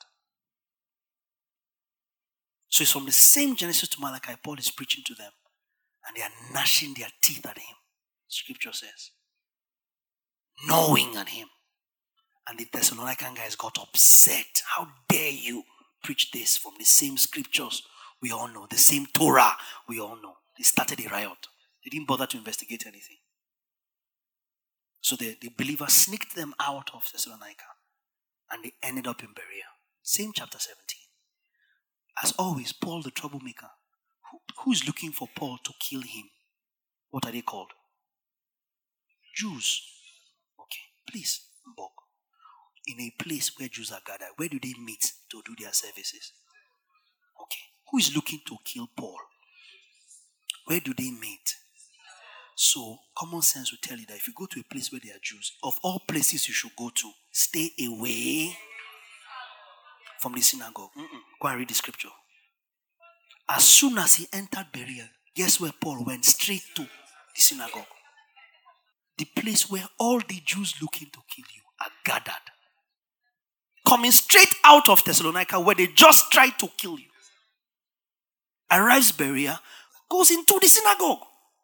So it's from the same Genesis to Malachi, Paul is preaching to them. And they are gnashing their teeth at him. Scripture says. Gnawing at him. And the Thessalonican guys got upset. How dare you preach this from the same scriptures we all know. The same Torah we all know. They started a riot. They didn't bother to investigate anything. So the, the believers sneaked them out of Thessalonica. And they ended up in Berea. Same chapter seventeen. As always, Paul the troublemaker. Who, who is looking for Paul to kill him? What are they called? Jews. Okay, please, Mbok. In a place where Jews are gathered, where do they meet to do their services? Okay, who is looking to kill Paul? Where do they meet? So, common sense will tell you that if you go to a place where there are Jews, of all places you should go to, stay away from the synagogue. Mm-mm. Go and read the scripture. As soon as he entered Berea, guess where Paul went? Straight to the synagogue. The place where all the Jews looking to kill you are gathered. Coming straight out of Thessalonica where they just tried to kill you. Arrives Berea, goes into the synagogue.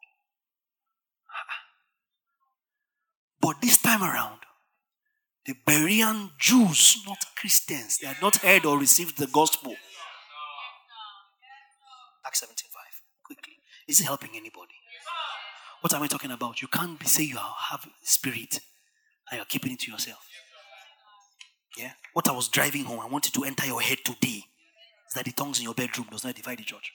But this time around, the Berean Jews, not Christians, they had not heard or received the gospel. Acts seventeen five. Quickly. Is it helping anybody? What am I talking about? You can't be say you have spirit and you're keeping it to yourself. Yeah? What I was driving home, I wanted to enter your head today, is that the tongues in your bedroom does not divide the church.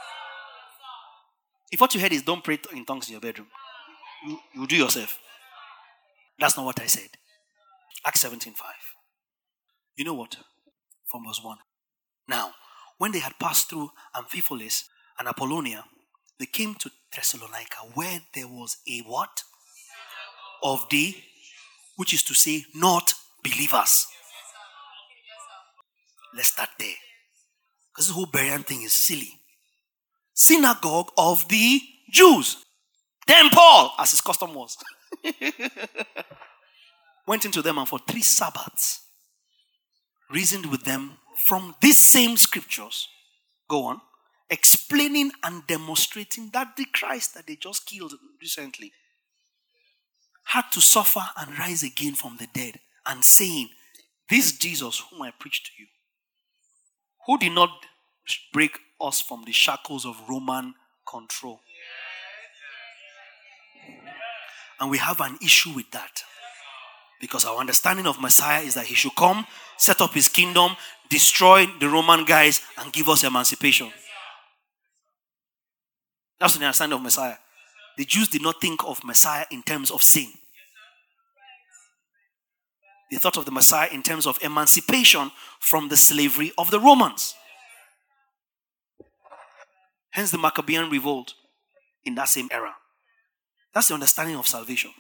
If what you heard is don't pray in tongues in your bedroom, you, you do yourself. That's not what I said. Acts seventeen five. You know what? From verse one. Now, when they had passed through Amphipolis and Apollonia, they came to Thessalonica, where there was a what? Of the, which is to say, not believers. Let's start there. Because this whole Berean thing is silly. Synagogue of the Jews. Then Paul, as his custom was, went into them and for three Sabbaths reasoned with them from these same scriptures. Go on. Explaining and demonstrating that the Christ that they just killed recently had to suffer and rise again from the dead, and saying, this Jesus whom I preach to you, who did not break us from the shackles of Roman control. And we have an issue with that. Because our understanding of Messiah is that he should come, set up his kingdom, destroy the Roman guys, and give us emancipation. That's the understanding of Messiah. The Jews did not think of Messiah in terms of sin. They thought of the Messiah in terms of emancipation from the slavery of the Romans. Hence the Maccabean revolt in that same era. That's the understanding of salvation.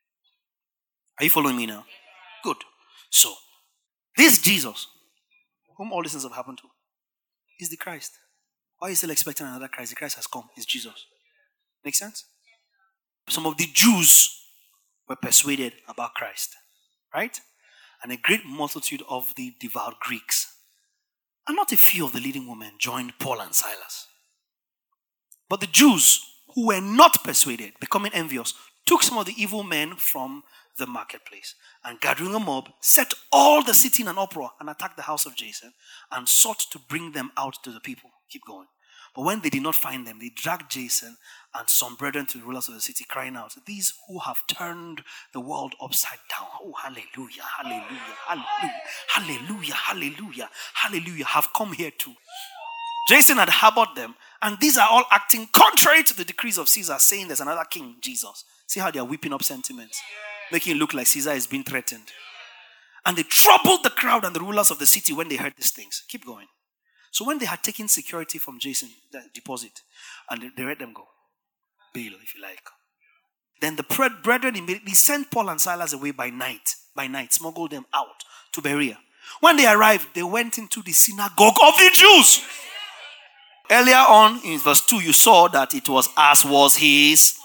Are you following me now? Good. So, this Jesus, whom all these things have happened to, is the Christ. Why are you still expecting another Christ? The Christ has come. It's Jesus. Make sense? Some of the Jews were persuaded about Christ. Right? And a great multitude of the devout Greeks, and not a few of the leading women, joined Paul and Silas. But the Jews who were not persuaded, becoming envious, took some of the evil men from the marketplace and, gathering a mob, set all the city in an uproar and attacked the house of Jason and sought to bring them out to the people. Keep going. But when they did not find them, they dragged Jason and some brethren to the rulers of the city, crying out, "These who have turned the world upside down, oh hallelujah, hallelujah, hallelujah, hallelujah, hallelujah, hallelujah, have come here too." Jason had harbored them, and these are all acting contrary to the decrees of Caesar, saying there's another king, Jesus. See how they are whipping up sentiments, making it look like Caesar is being threatened. And they troubled the crowd and the rulers of the city when they heard these things. Keep going. So when they had taken security from Jason, the deposit, and they let them go, bail if you like, then the brethren immediately sent Paul and Silas away by night, by night, smuggled them out to Berea. When they arrived, they went into the synagogue of the Jews. Earlier on in verse two, you saw that it was as was his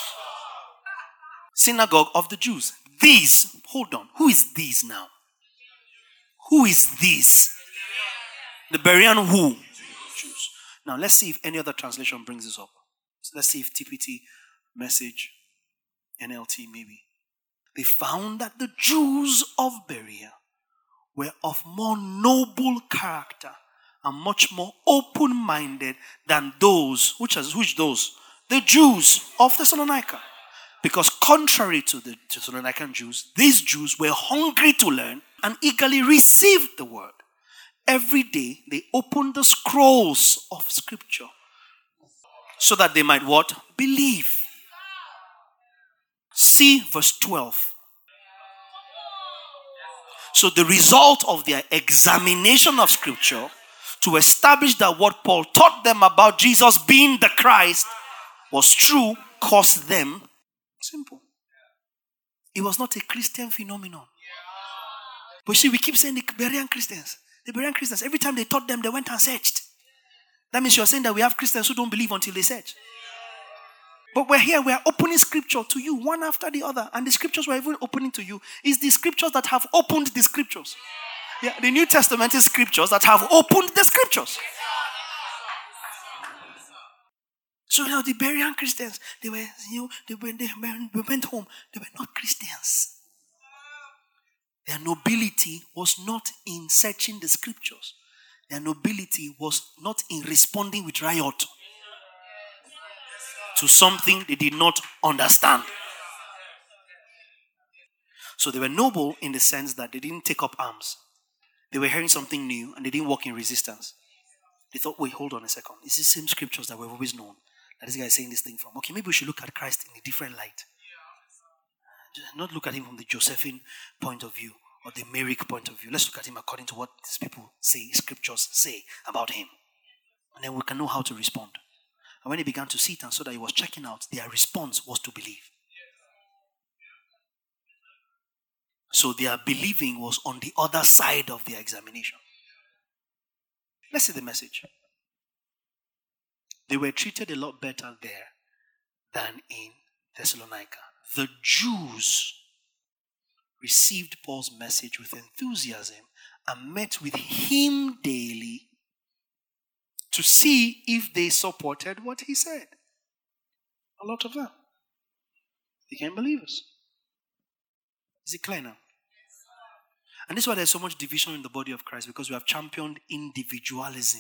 synagogue of the Jews. These, hold on, who is these now? Who is this? The Berean who? Jews. Now let's see if any other translation brings this up. So let's see if T P T, Message, N L T maybe. They found that the Jews of Berea were of more noble character and much more open-minded than those, which is which those? The Jews of Thessalonica. Because contrary to the Thessalonican Jews, these Jews were hungry to learn and eagerly received the word. Every day they opened the scrolls of scripture so that they might what? Believe. See verse twelve. So the result of their examination of scripture to establish that what Paul taught them about Jesus being the Christ was true caused them simple. It was not a Christian phenomenon. But see, we keep saying the Berean Christians. The Berean Christians, every time they taught them, they went and searched. That means you're saying that we have Christians who don't believe until they search. But we're here, we're opening scripture to you, one after the other. And the scriptures we're even opening to you is the scriptures that have opened the scriptures. Yeah, the New Testament is scriptures that have opened the scriptures. So now the Berean Christians, they were, you know, they went, they went home. They were not Christians. Their nobility was not in searching the scriptures. Their nobility was not in responding with riot to something they did not understand. So they were noble in the sense that they didn't take up arms. They were hearing something new and they didn't walk in resistance. They thought, wait, hold on a second. It's the same scriptures that we've always known that this guy is saying this thing from. Okay, maybe we should look at Christ in a different light. Not look at him from the Josephine point of view or the Merrick point of view. Let's look at him according to what these people say, scriptures say about him. And then we can know how to respond. And when he began to see it and saw that he was checking out, their response was to believe. So their believing was on the other side of their examination. Let's see the message. They were treated a lot better there than in Thessalonica. The Jews received Paul's message with enthusiasm and met with him daily to see if they supported what he said. A lot of them became believers. Is it clear now? And this is why there's so much division in the body of Christ, because we have championed individualism.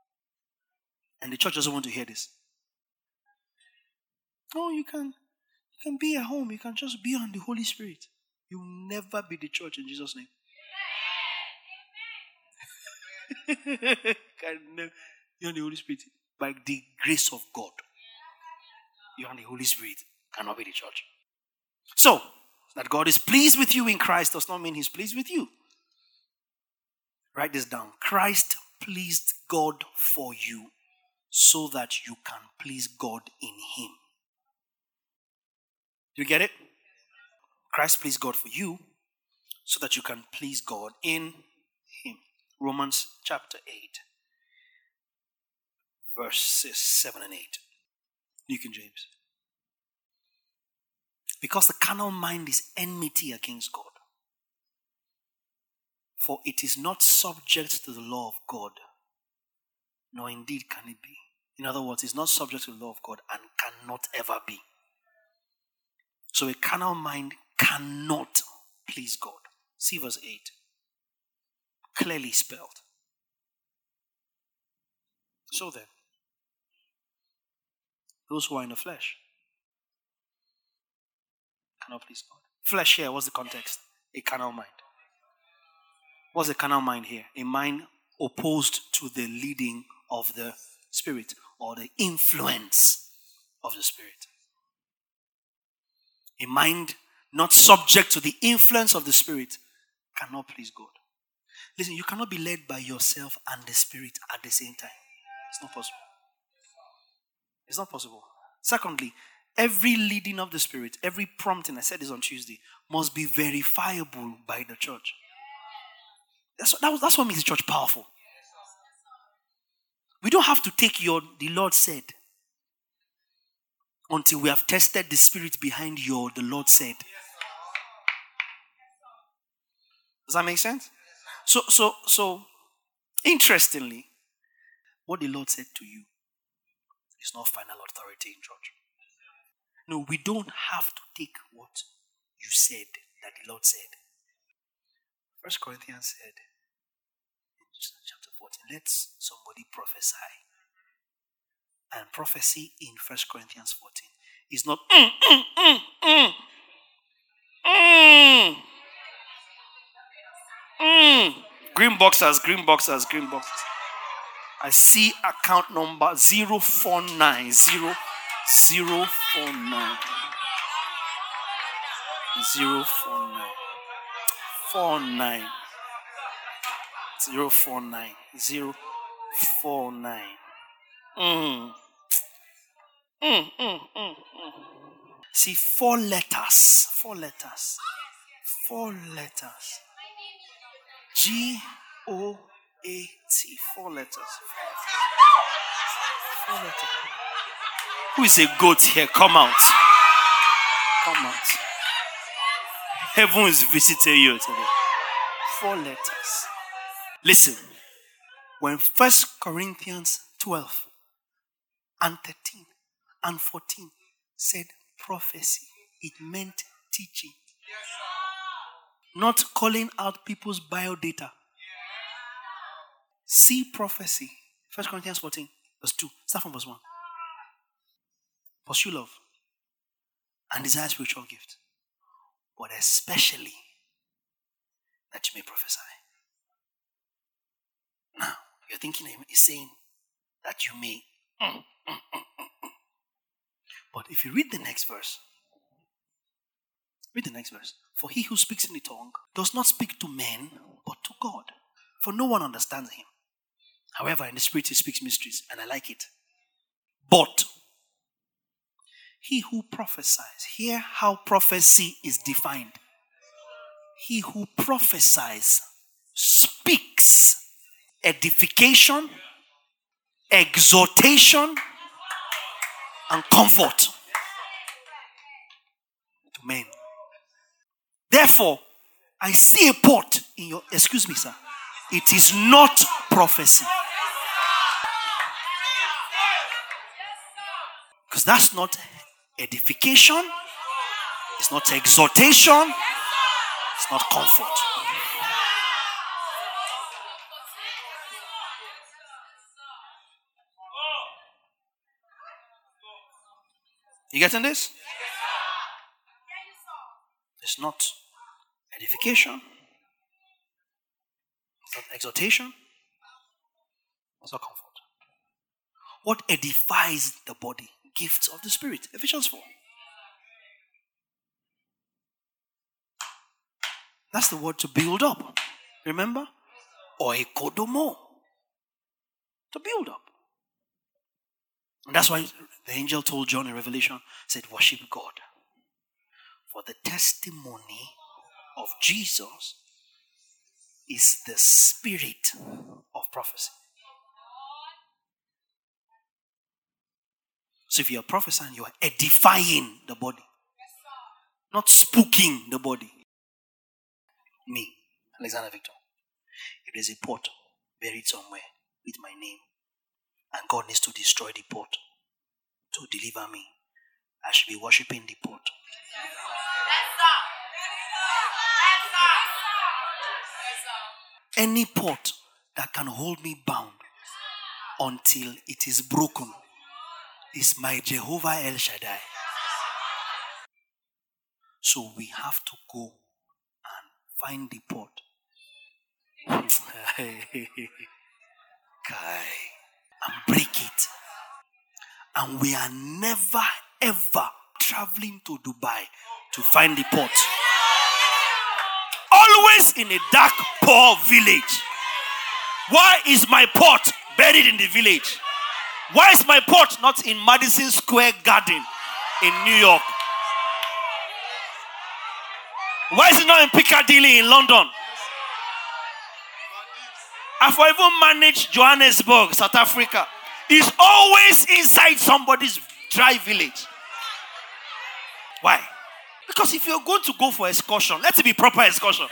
And the church doesn't want to hear this. Oh, you can, You can be at home. You can just be on the Holy Spirit. You will never be the church in Jesus' name. Can never, you're on the Holy Spirit. By the grace of God, you're on the Holy Spirit. Cannot be the church. So, that God is pleased with you in Christ does not mean He's pleased with you. Write this down. Christ pleased God for you so that you can please God in Him. Do you get it? Christ pleased God for you so that you can please God in Him. Romans chapter eight, verses seven and eight. New King James. Because the carnal mind is enmity against God. For it is not subject to the law of God, nor indeed can it be. In other words, it's not subject to the law of God and cannot ever be. So a carnal mind cannot please God. See verse eight. Clearly spelled. So then, those who are in the flesh cannot please God. Flesh here, what's the context? A carnal mind. What's a carnal mind here? A mind opposed to the leading of the Spirit or the influence of the Spirit. A mind not subject to the influence of the Spirit cannot please God. Listen, you cannot be led by yourself and the Spirit at the same time. It's not possible. It's not possible. Secondly, every leading of the Spirit, every prompting, I said this on Tuesday, must be verifiable by the church. That's, that was, that's what makes the church powerful. We don't have to take your, the Lord said, until we have tested the Spirit behind your, the Lord said. Does that make sense? So, so, so, interestingly, what the Lord said to you is not final authority in church. No, we don't have to take what you said that the Lord said. First Corinthians said, in chapter fourteen, let somebody prophesy. And prophecy in First Corinthians fourteen is not mm, mm, mm, mm, mm, mm. Green boxers, green boxers, green boxers. I see account number zero four nine zero zero four nine zero four nine four nine zero four nine zero four nine. Mm. Mm, mm, mm, mm. See, four letters. Four letters. Four letters. G O A T. Four letters. Four letters. Who is a goat here? Come out. Come out. Heaven is visiting you today. Four letters. Listen. When First Corinthians twelve and thirteen and fourteen said prophecy, it meant teaching. Not calling out people's biodata. See prophecy. First Corinthians fourteen, verse two. Start from verse one. Pursue love and desire spiritual gift, but especially that you may prophesy. Now, you're thinking he's saying that you may. Mm, mm, mm, mm, mm. But if you read the next verse, read the next verse. For he who speaks in the tongue does not speak to men, but to God. For no one understands him. However, in the spirit he speaks mysteries, and I like it. But he who prophesies, hear how prophecy is defined. He who prophesies speaks edification, exhortation, and comfort to men. Therefore, I see a pot in your, excuse me, sir. It is not prophecy. Because that's not edification, it's not exhortation, it's not comfort. You getting this? It's not edification. It's not exhortation. It's not comfort. What edifies the body? Gifts of the Spirit. Ephesians four. That's the word to build up. Remember? Oikodomo. To build up. And that's why the angel told John in Revelation, said, worship God. For the testimony of Jesus is the spirit of prophecy. So if you are prophesying, you are edifying the body. Not spooking the body. Me, Alexander Victor. If there's a pot buried somewhere with my name, and God needs to destroy the pot to deliver me, I should be worshipping the pot. Any pot that can hold me bound until it is broken is my Jehovah El Shaddai. So we have to go and find the pot. And break it. And we are never ever traveling to Dubai to find the pot. Always in a dark, poor village. Why is my pot buried in the village? Why is my pot not in Madison Square Garden in New York? Why is it not in Piccadilly in London? I've even managed Johannesburg, South Africa. It's always inside somebody's dry village. Why? Because if you're going to go for excursion, let it be proper excursion.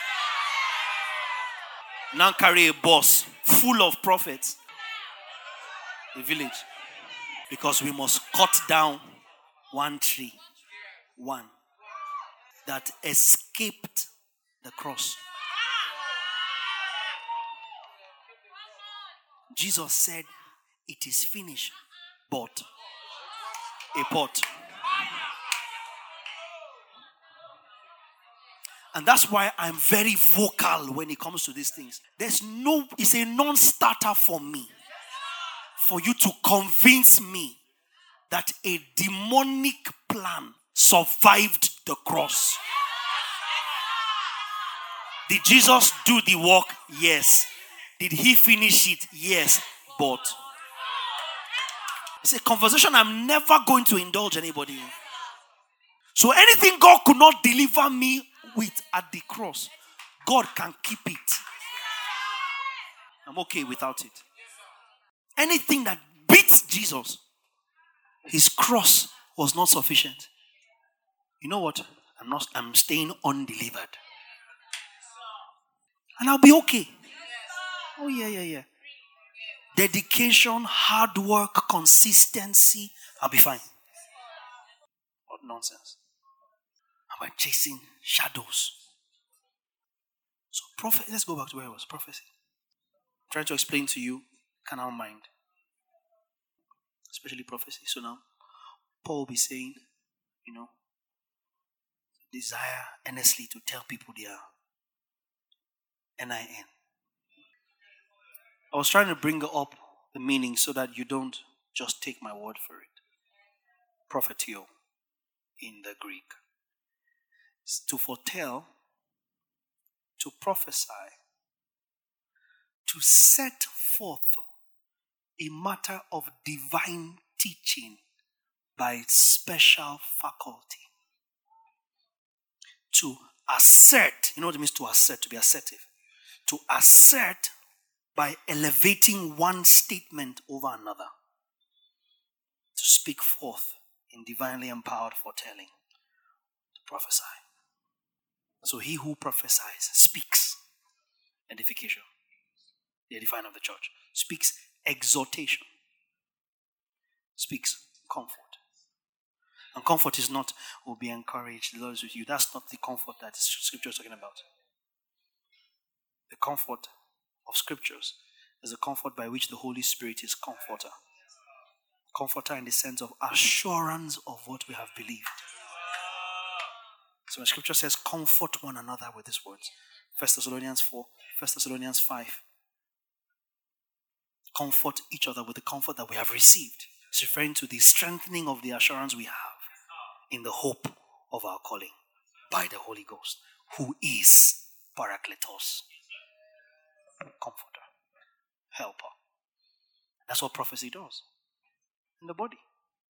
Now carry a bus full of prophets. The village. Because we must cut down one tree. One. That escaped the cross. Jesus said, it is finished. But a pot. And that's why I'm very vocal when it comes to these things. There's no, it's a non-starter for me. For you to convince me that a demonic plan survived the cross. Did Jesus do the work? Yes. Did he finish it? Yes. But it's a conversation I'm never going to indulge anybody in. So anything God could not deliver me with at the cross, God can keep it. I'm okay without it. Anything that beats Jesus, his cross was not sufficient. You know what? I'm not. I'm staying undelivered, and I'll be okay. Oh yeah, yeah, yeah. Dedication, hard work, consistency. I'll be fine. What nonsense. I'm chasing shadows. So prophet. Let's go back to where it was. Prophecy. I'm trying to explain to you carnal mind, especially prophecy. So now, Paul will be saying, you know, desire earnestly to tell people their N I N. I was trying to bring up the meaning so that you don't just take my word for it. Prophetio in the Greek. It's to foretell, to prophesy, to set forth a matter of divine teaching by special faculty. To assert, you know what it means to assert, to be assertive. To assert by elevating one statement over another. To speak forth in divinely empowered foretelling. To prophesy. So he who prophesies speaks edification. The edifying of the church. Speaks exhortation. Speaks comfort. And comfort is not, will be encouraged, the Lord is with you. That's not the comfort that Scripture is talking about. The comfort of Scriptures is the comfort by which the Holy Spirit is comforter. Comforter in the sense of assurance of what we have believed. So the scripture says, comfort one another with these words. First Thessalonians four, First Thessalonians five. Comfort each other with the comfort that we have received. It's referring to the strengthening of the assurance we have in the hope of our calling by the Holy Ghost, who is Parakletos, comforter, helper. That's what prophecy does in the body.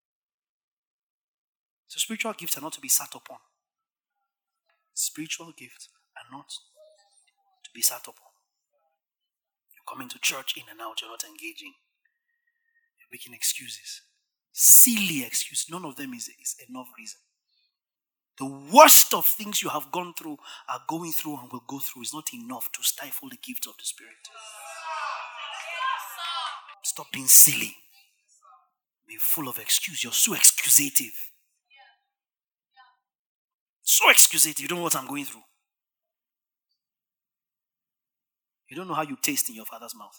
So spiritual gifts are not to be sat upon. Spiritual gifts are not to be sat upon. You're coming to church in and out, you're not engaging. You're making excuses. Silly excuses. None of them is, is enough reason. The worst of things you have gone through, are going through, and will go through is not enough to stifle the gifts of the Spirit. Stop being silly. Being full of excuse. You're so excusative. So excusative. You don't know what I'm going through. You don't know how you taste in your father's mouth.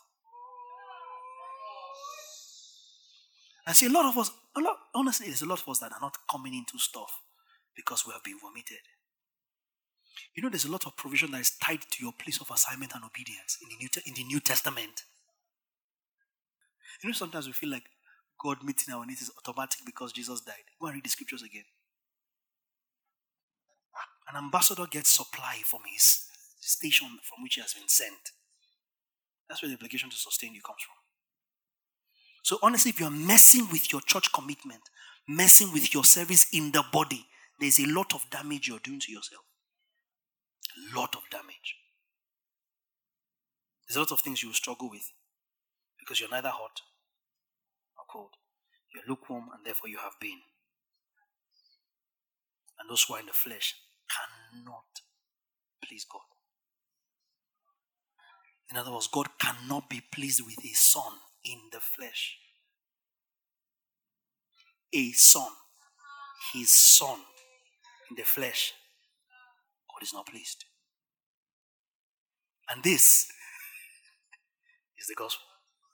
And see, a lot of us, a lot, honestly, there's a lot of us that are not coming into stuff because we have been vomited. You know, there's a lot of provision that is tied to your place of assignment and obedience in the New, in the New Testament. You know, sometimes we feel like God meeting our needs is automatic because Jesus died. Go and read the scriptures again. An ambassador gets supply from his station from which he has been sent. That's where the obligation to sustain you comes from. So honestly, if you're messing with your church commitment, messing with your service in the body, there's a lot of damage you're doing to yourself. A lot of damage. There's a lot of things you will struggle with because you're neither hot or cold. You're lukewarm and therefore you have been. And those who are in the flesh cannot please God. In other words, God cannot be pleased with a son in the flesh. A son, his son in the flesh, God is not pleased. And this is the gospel.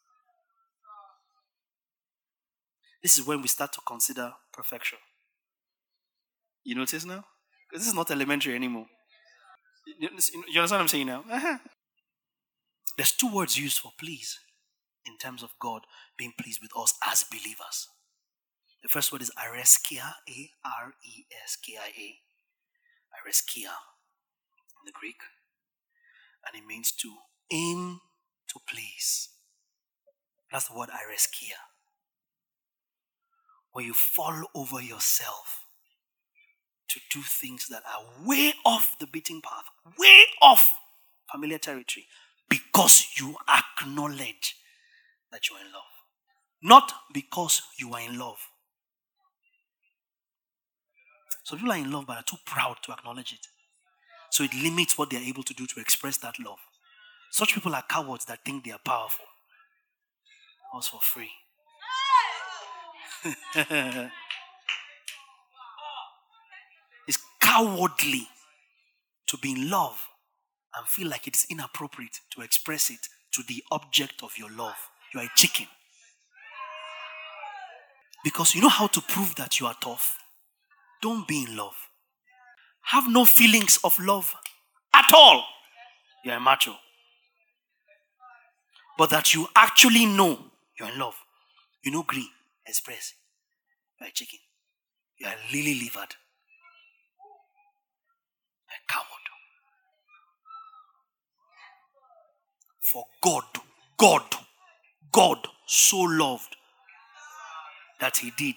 This is when we start to consider perfection. You notice now? Because this is not elementary anymore. You understand what I'm saying now? Uh-huh. There's two words used for please in terms of God being pleased with us as believers. The first word is areskia, A R E S K I A. Areskia in the Greek. And it means to aim to please. That's the word areskia. When you fall over yourself to do things that are way off the beaten path, way off familiar territory, because you acknowledge that you are in love. Not because you are in love. Some people are in love but are too proud to acknowledge it. So it limits what they are able to do to express that love. Such people are cowards that think they are powerful. Us for free. It's cowardly to be in love and feel like it's inappropriate to express it to the object of your love. You are a chicken. Because you know how to prove that you are tough? Don't be in love. Have no feelings of love at all. You are a macho. But that you actually know you are in love. You know, agree, express. You are a chicken. You are lily-livered. A coward. For God, God, God so loved that he did.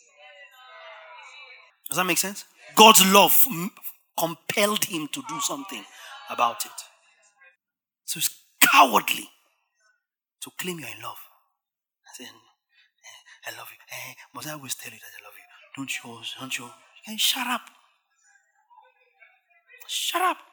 Does that make sense? God's love compelled him to do something about it. So it's cowardly to claim you're in love. I say, I love you. Hey, must I always tell you that I love you? Don't you? Don't you? Hey, shut up. Shut up.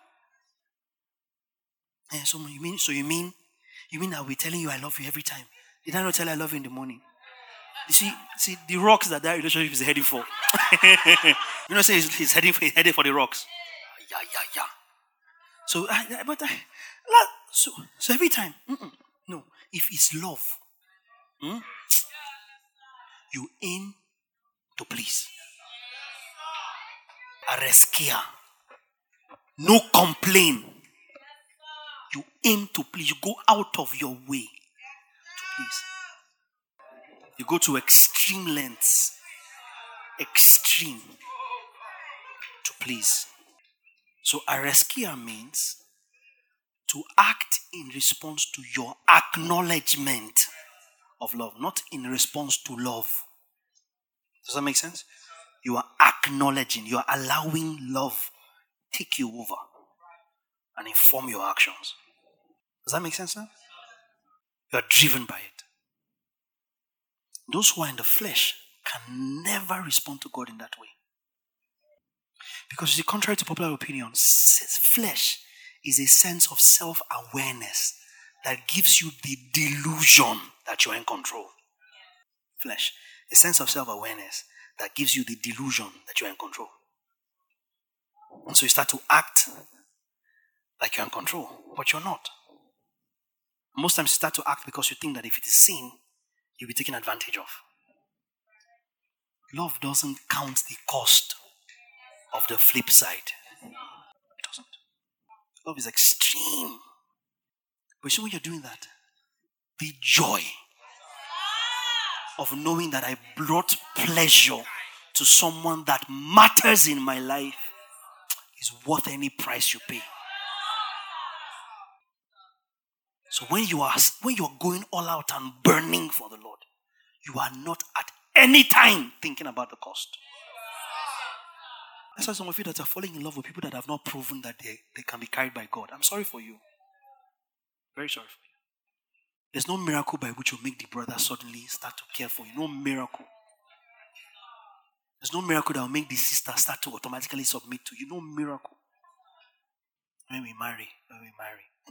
Hey, so you mean? So you mean? You mean I'll be telling you I love you every time? Did I not tell you I love you in the morning? You see, see the rocks that that relationship is heading for. You know, say he's, he's heading for he's heading for the rocks. Yeah, yeah, yeah. So, I, but I, so so every time, mm-mm, no. If it's love, mm, you aim to please. Areskia. No complain. You aim to please. You go out of your way to please. You go to extreme lengths. Extreme. To please. So areskia means to act in response to your acknowledgement of love, not in response to love. Does that make sense? You are acknowledging, you are allowing love take you over and inform your actions. Does that make sense now? You are driven by it. Those who are in the flesh can never respond to God in that way. Because, you see, contrary to popular opinion, flesh is a sense of self-awareness that gives you the delusion that you're in control. Flesh, a sense of self-awareness that gives you the delusion that you're in control. And so you start to act like you're in control, but you're not. Most times you start to act because you think that if it is sin, you'll be taken advantage of. Love doesn't count the cost of the flip side. It doesn't. Love is extreme. But you see, when you're doing that, the joy of knowing that I brought pleasure to someone that matters in my life is worth any price you pay. So when you are when you are going all out and burning for the Lord, you are not at any time thinking about the cost. That's why some of you that are falling in love with people that have not proven that they, they can be carried by God. I'm sorry for you. Very sorry for you. There's no miracle by which you make the brother suddenly start to care for you. No miracle. There's no miracle that will make the sister start to automatically submit to you. No miracle. When we marry, when we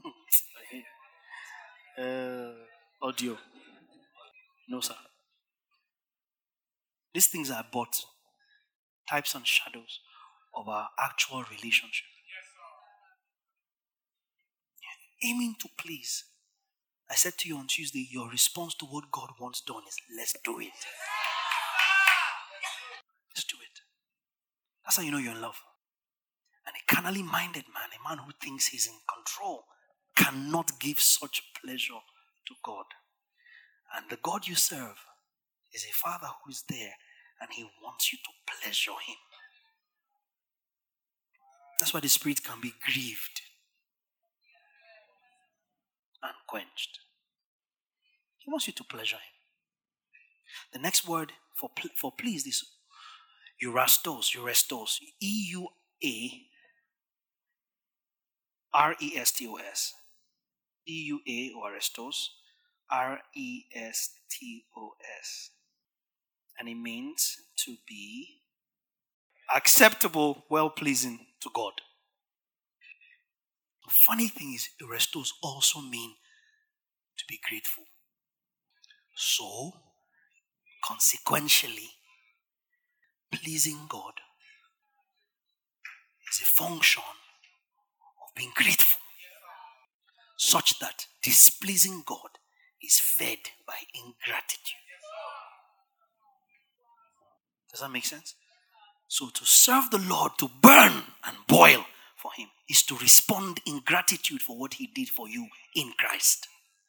marry. uh, audio. No, sir. These things are but types and shadows of our actual relationship. Aiming to please. I said to you on Tuesday, your response to what God wants done is, let's do it. Let's do it. That's how you know you're in love. And a carnally minded man, a man who thinks he's in control, cannot give such pleasure to God. And the God you serve is a Father who is there and he wants you to pleasure him. That's why the Spirit can be grieved and quenched. He wants you to pleasure him. The next word for for please is eurastos, eurastos, E U A R E S T O S. E U A or arestos, R E S T O S. And it means to be acceptable, well-pleasing to God. The funny thing is, arestos also mean to be grateful. So, consequentially, pleasing God is a function of being grateful, such that displeasing God is fed by ingratitude. Does that make sense? So to serve the Lord, to burn and boil for him, is to respond in gratitude for what he did for you in Christ.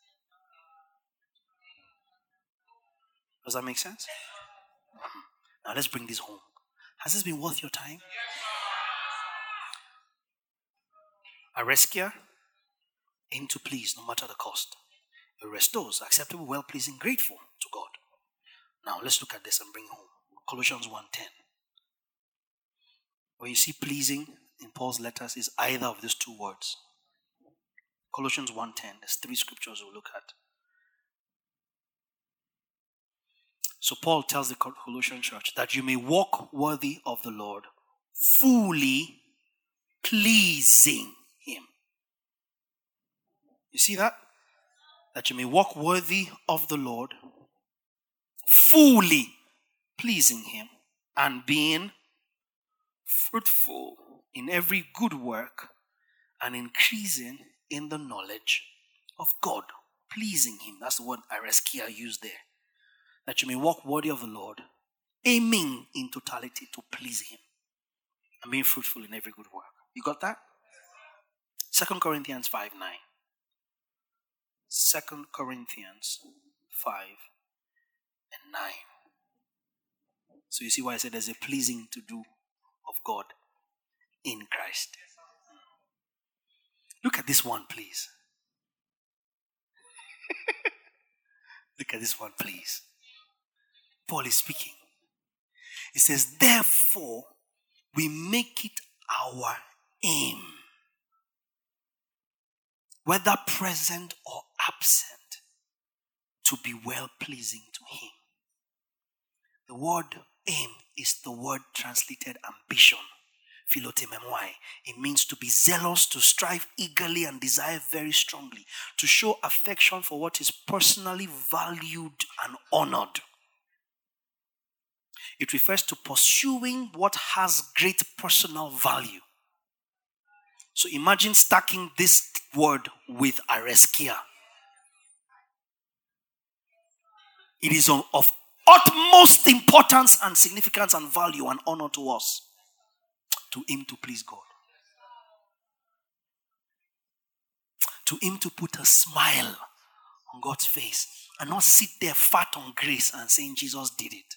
Does that make sense? Now let's bring this home. Has this been worth your time? Areskia, aim to please no matter the cost. Arestos, acceptable, well-pleasing, grateful to God. Now let's look at this and bring home. Colossians one ten. When you see pleasing in Paul's letters, is either of these two words. Colossians one ten. There's three scriptures we'll look at. So Paul tells the Colossian church that you may walk worthy of the Lord, fully pleasing him. You see that? That you may walk worthy of the Lord, fully pleasing him, and being fruitful in every good work and increasing in the knowledge of God. Pleasing him. That's the word areskia used there. That you may walk worthy of the Lord, aiming in totality to please him and being fruitful in every good work. You got that? Second Corinthians five nine. Second Corinthians five and nine. So you see why I said there's a pleasing to do of God in Christ. Look at this one, please. Look at this one, please. Paul is speaking. He says, therefore, we make it our aim, whether present or absent, to be well-pleasing to him. The word aim is the word translated ambition, philotememoi. It means to be zealous, to strive eagerly and desire very strongly, to show affection for what is personally valued and honored. It refers to pursuing what has great personal value. So imagine stacking this word with areskia. It is of utmost importance and significance and value and honor to us to aim to please God. To aim to put a smile on God's face and not sit there fat on grace and saying Jesus did it.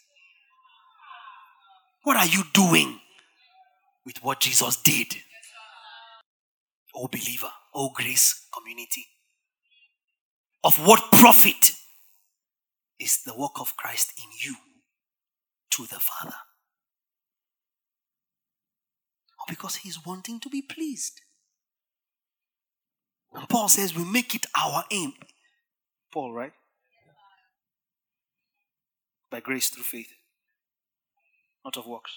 What are you doing with what Jesus did? Oh believer, oh grace community. Of what profit is the work of Christ in you to the Father? Or because he's wanting to be pleased. And Paul says we make it our aim. Paul, right? By grace through faith. Not of works.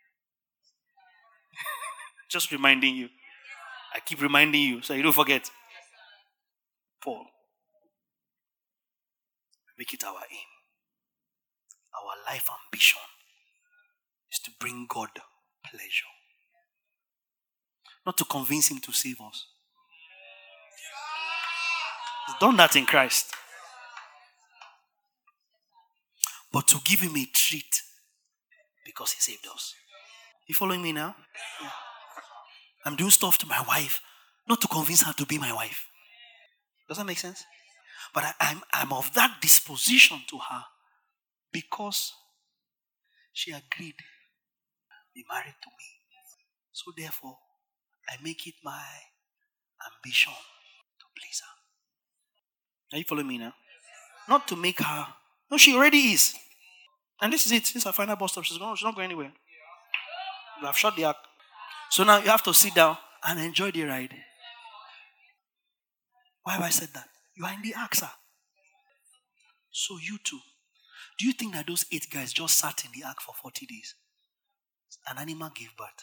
Just reminding you. I keep reminding you so you don't forget. Paul. Make it our aim. Our life ambition is to bring God pleasure. Not to convince him to save us. He's done that in Christ. But to give him a treat because he saved us. You following me now? Yeah. I'm doing stuff to my wife, not to convince her to be my wife. Does that make sense? But I, I'm, I'm of that disposition to her because she agreed to be married to me. So therefore, I make it my ambition to please her. Are you following me now? Not to make her. No, she already is. And this is it. This is her final bus stop. She's, going, she's not going anywhere. We have shot the arc. So now you have to sit down and enjoy the ride. Why have I said that? You are in the ark, sir. So you too. Do you think that those eight guys just sat in the ark for forty days? An animal gave birth.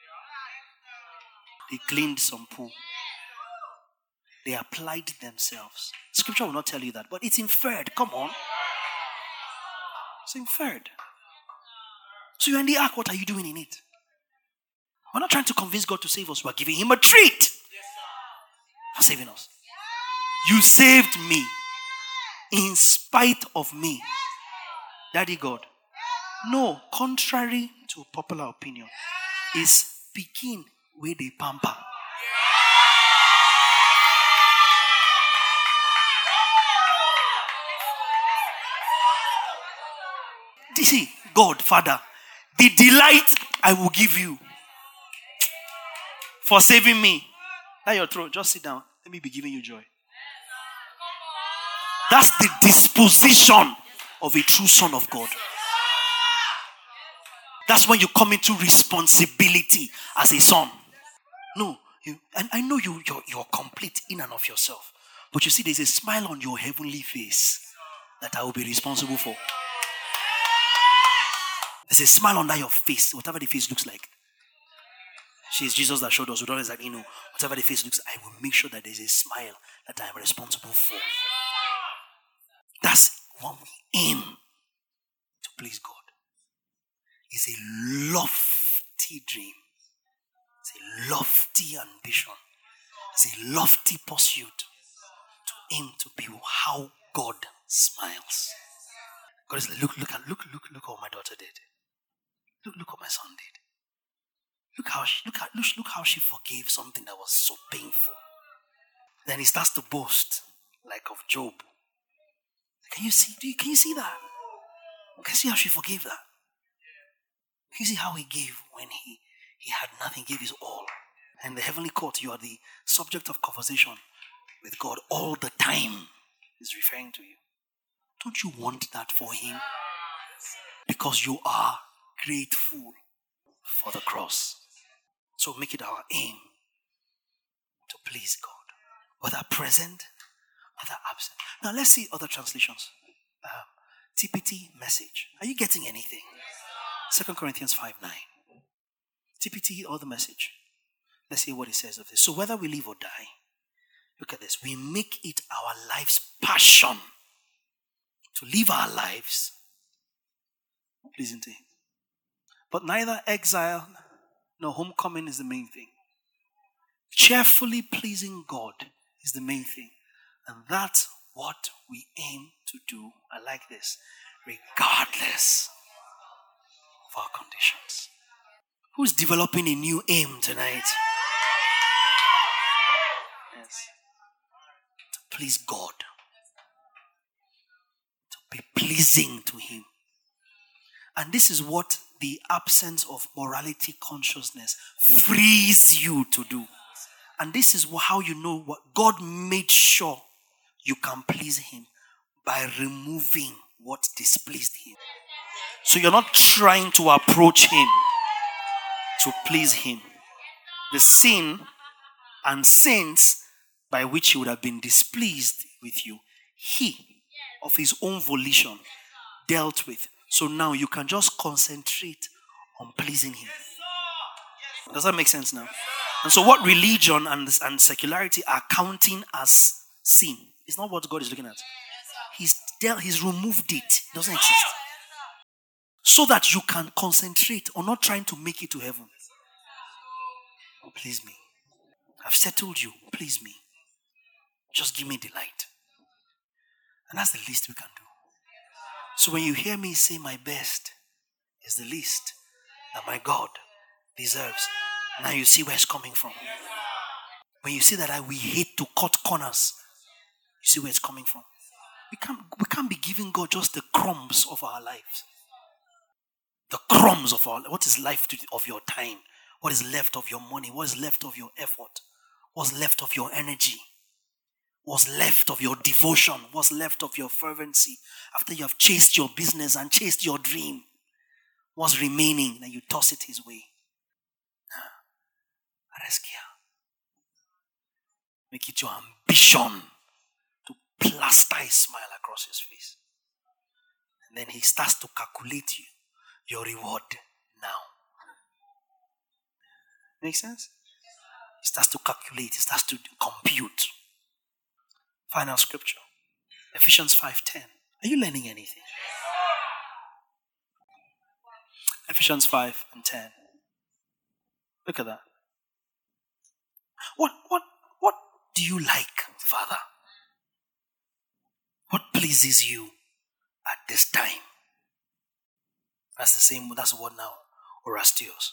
They cleaned some poo. They applied themselves. Scripture will not tell you that, but it's inferred. Come on. It's inferred. So you're in the ark. What are you doing in it? We're not trying to convince God to save us. We're giving him a treat for saving us. You saved me in spite of me. Daddy God. No, contrary to popular opinion, is speaking with the pamper. See, God, Father, the delight I will give you for saving me. Let your throat. Just sit down. Let me be giving you joy. That's the disposition of a true son of God. That's when you come into responsibility as a son. No, you, and I know you, you're, you're complete in and of yourself. But you see, there's a smile on your heavenly face that I will be responsible for. There's a smile under your face, whatever the face looks like. She's Jesus that showed us. We don't exactly know. Whatever the face looks, I will make sure that there's a smile that I am responsible for. That's what we aim to please God. It's a lofty dream. It's a lofty ambition. It's a lofty pursuit to aim to be how God smiles. God is like, look, look, look, look, look what my daughter did. Look, look what my son did. Look how she, look, how, look, look how she forgave something that was so painful. Then he starts to boast, like of Job. Can you see? Do you, can you see that? Can you see how she forgave that? Can you see how he gave when he, he had nothing, gave his all? And the heavenly court, you are the subject of conversation with God all the time. He's referring to you. Don't you want that for him? Because you are grateful for the cross. So make it our aim to please God. Whether present, whether absent. Now let's see other translations. Um, T P T message. Are you getting anything? Second Corinthians five nine. T P T or the message. Let's see what it says of this. So whether we live or die, look at this. We make it our life's passion to live our lives pleasing to him. But neither exile nor homecoming is the main thing. Cheerfully pleasing God is the main thing. And that's what we aim to do. I like this. Regardless of our conditions. Who's developing a new aim tonight? Yes. To please God. To be pleasing to him. And this is what the absence of morality consciousness frees you to do. And this is how you know what God made sure you can please him, by removing what displeased him. So you're not trying to approach him to please him. The sin and sins by which he would have been displeased with you, he, of his own volition, dealt with. So now you can just concentrate on pleasing him. Does that make sense now? And so what religion and, and secularity are counting as sin is not what God is looking at. He's dealt, he's removed it. It doesn't exist. So that you can concentrate on not trying to make it to heaven. Please me. I've settled you. Please me. Just give me delight. And that's the least we can do. So when you hear me say my best is the least that my God deserves, now you see where it's coming from. When you see that I we hate to cut corners, you see where it's coming from. We can't, we can't be giving God just the crumbs of our lives. The crumbs of our, what is left of your time? What is left of your money? What is left of your effort? What's left of your energy? What's left of your devotion? What's left of your fervency? After you have chased your business and chased your dream, what's remaining? Then you toss it his way. Areskia. Make it your ambition to plaster a smile across his face. And then he starts to calculate you, your reward now. Make sense? He starts to calculate, he starts to compute. Final scripture. Ephesians five ten. Are you learning anything? Ephesians five and ten. Look at that. What what what do you like, Father? What pleases you at this time? That's the same, that's the word now. Orastios.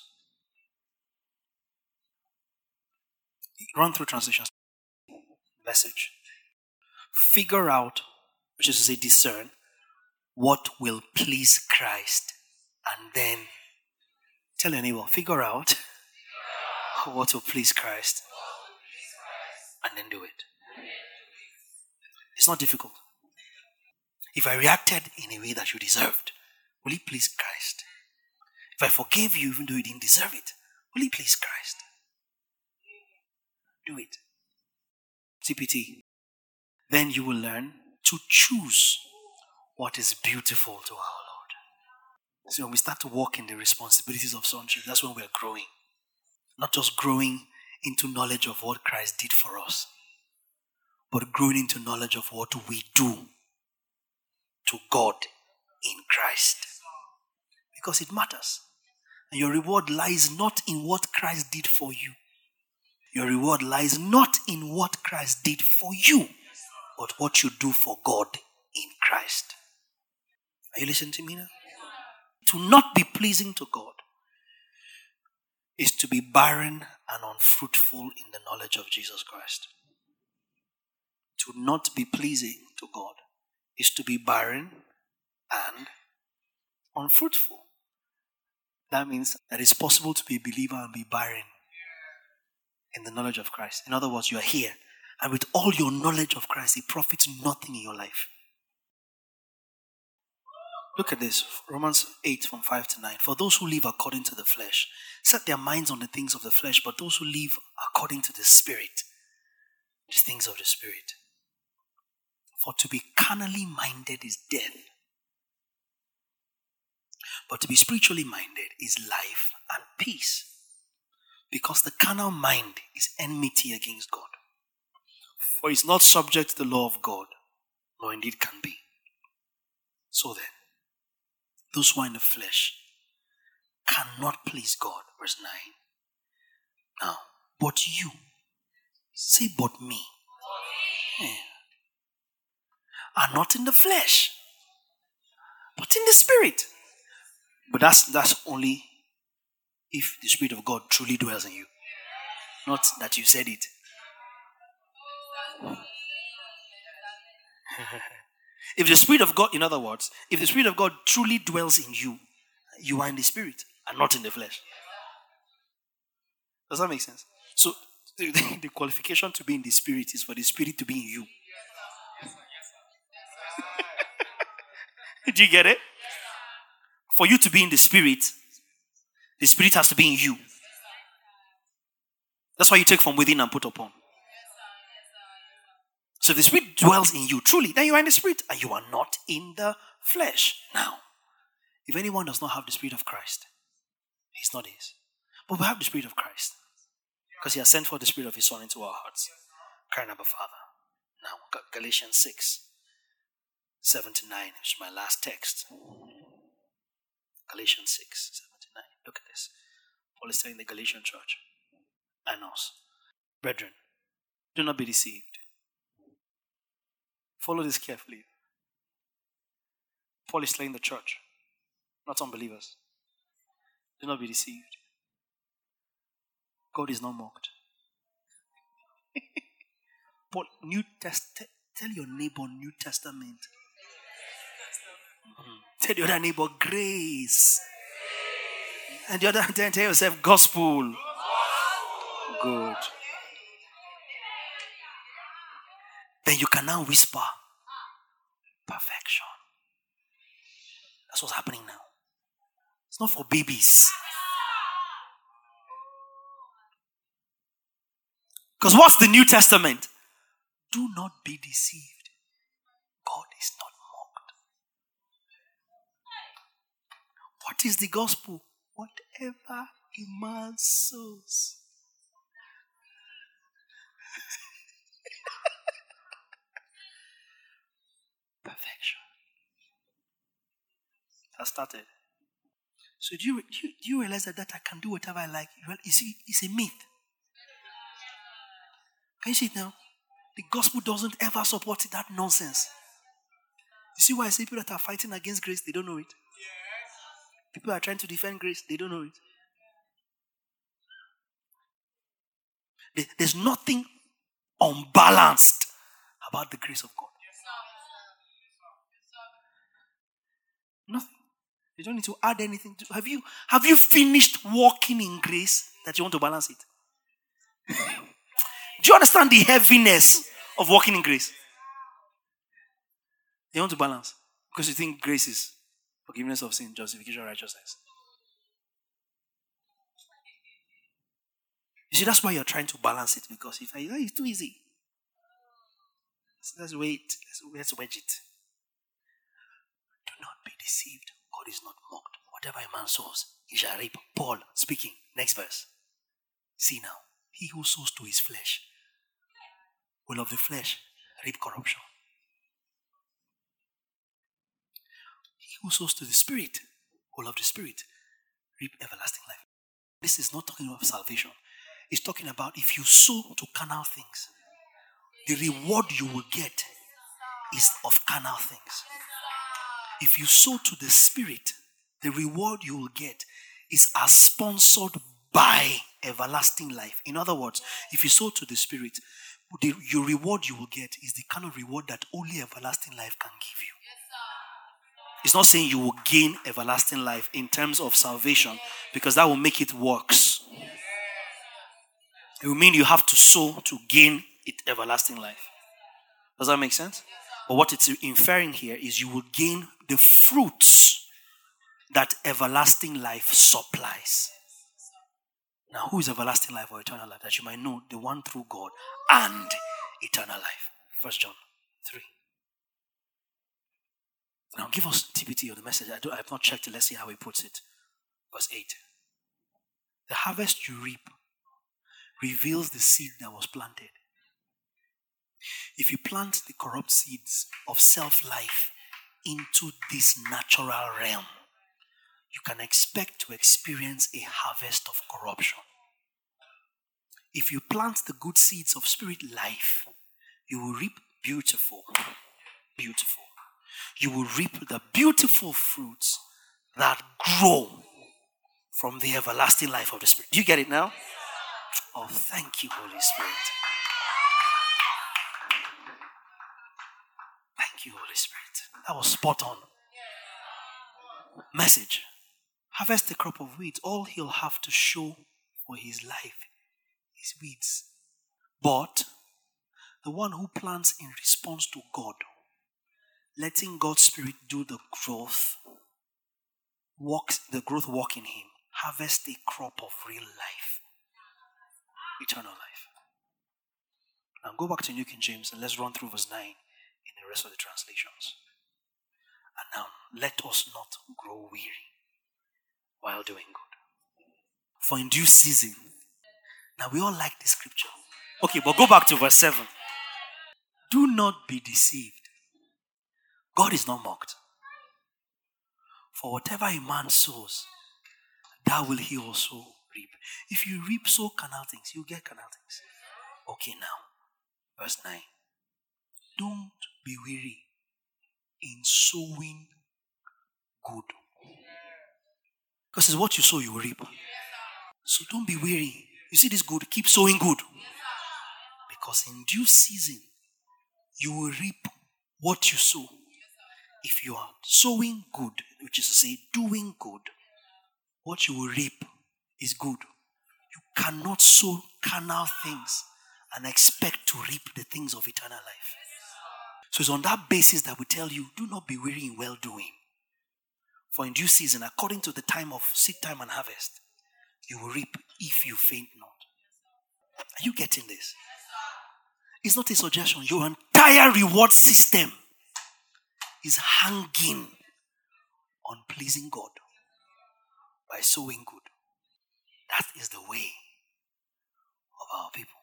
Run through translations. Message. Figure out, which is to say discern, what will please Christ. And then tell your neighbor, figure out what will please Christ. And then do it. It's not difficult. If I reacted in a way that you deserved, will it please Christ? If I forgave you even though you didn't deserve it, will it please Christ? Do it. C P T. Then you will learn to choose what is beautiful to our Lord. So when we start to walk in the responsibilities of sonship, that's when we're growing. Not just growing into knowledge of what Christ did for us, but growing into knowledge of what we do to God in Christ. Because it matters. And your reward lies not in what Christ did for you. Your reward lies not in what Christ did for you, but what you do for God in Christ. Are you listening to me now? To not be pleasing to God is to be barren and unfruitful in the knowledge of Jesus Christ. To not be pleasing to God is to be barren and unfruitful. That means that it's possible to be a believer and be barren in the knowledge of Christ. In other words, you are here, and with all your knowledge of Christ, it profits nothing in your life. Look at this, Romans eight from five to nine. For those who live according to the flesh set their minds on the things of the flesh, but those who live according to the Spirit, the things of the Spirit. For to be carnally minded is death, but to be spiritually minded is life and peace. Because the carnal mind is enmity against God. For it's not subject to the law of God, nor indeed can be. So then, those who are in the flesh cannot please God. Verse nine. Now, but you, say but me, yeah, are not in the flesh, but in the Spirit. But that's that's only if the Spirit of God truly dwells in you. Not that you said it. If the Spirit of God, in other words, if the Spirit of God truly dwells in you, you are in the Spirit and not in the flesh. Does that make sense? So the, the qualification to be in the Spirit is for the Spirit to be in you. Do you get it? For you to be in the Spirit, the Spirit has to be in you. That's why you take from within and put upon. So if the Spirit dwells in you truly, then you are in the Spirit and you are not in the flesh. Now, if anyone does not have the Spirit of Christ, he's not his. But we have the Spirit of Christ because he has sent forth the Spirit of his Son into our hearts, crying, Abba, Father. Now, Galatians six, seven to nine is my last text. Galatians six, seven to nine. Look at this. Paul is telling the Galatian church and us, brethren, do not be deceived. Follow this carefully. Paul is telling the church, not unbelievers, do not be deceived. God is not mocked. Paul, New Testament, tell your neighbor New Testament. Mm-hmm. Tell the other neighbor grace. And the other tell yourself gospel. Good. Then you can now whisper perfection. That's what's happening now. It's not for babies. Because what's the New Testament? Do not be deceived. God is not mocked. What is the gospel? Whatever a man sows. Perfection. That started. So do you, do you, do you realize that, that I can do whatever I like? Well, you see, it's a myth. Can you see it now? The gospel doesn't ever support that nonsense. You see why I say people that are fighting against grace, they don't know it. People are trying to defend grace, they don't know it. There's nothing unbalanced about the grace of God. Nothing. You don't need to add anything. To, have you have you finished walking in grace that you want to balance it? Do you understand the heaviness of walking in grace? You want to balance because you think grace is forgiveness of sin, justification, righteousness. You see, that's why you're trying to balance it, because if I, it's too easy. So let's wait. Let's, let's wedge it. Do not be deceived. God is not mocked. Whatever a man sows, he shall reap. Paul speaking. Next verse. See now, he who sows to his flesh will of the flesh reap corruption. He who sows to the Spirit will of the Spirit reap everlasting life. This is not talking about salvation. It's talking about if you sow to carnal things, the reward you will get is of carnal things. If you sow to the Spirit, the reward you will get is as sponsored by everlasting life. In other words, if you sow to the Spirit, the your reward you will get is the kind of reward that only everlasting life can give you. It's not saying you will gain everlasting life in terms of salvation, because that will make it works. It will mean you have to sow to gain it everlasting life. Does that make sense? But what it's inferring here is you will gain the fruits that everlasting life supplies. Now, who is everlasting life or eternal life? That you might know the one through God and eternal life. First John three. Now, give us T P T or the message. I, do, I have not checked it. Let's see how he puts it. Verse eight. The harvest you reap reveals the seed that was planted. If you plant the corrupt seeds of self-life into this natural realm, you can expect to experience a harvest of corruption. If you plant the good seeds of spirit life, you will reap beautiful, beautiful. You will reap the beautiful fruits that grow from the everlasting life of the Spirit. Do you get it now? Oh, thank you, Holy Spirit. Thank you, Holy Spirit. That was spot on. Message. Harvest the crop of weeds. All he'll have to show for his life is weeds. But the one who plants in response to God, letting God's Spirit do the growth, walks the growth walk in him, harvest a crop of real life. Eternal life. Now go back to New King James and let's run through verse nine in the rest of the translations. And now, let us not grow weary while doing good. For in due season. Now we all like this scripture. Okay, but go back to verse seven. Do not be deceived. God is not mocked. For whatever a man sows, that will he also reap. If you reap so carnal things, you get carnal things. Okay, now, verse nine. Don't be weary in sowing good. Because it's what you sow, you will reap. So don't be weary. You see this good, keep sowing good. Because in due season, you will reap what you sow. If you are sowing good, which is to say, doing good, what you will reap is good. You cannot sow carnal things and expect to reap the things of eternal life. So it's on that basis that we tell you, do not be weary in well-doing. For in due season, according to the time of seed time and harvest, you will reap if you faint not. Are you getting this? It's not a suggestion. Your entire reward system is hanging on pleasing God by sowing good. That is the way of our people.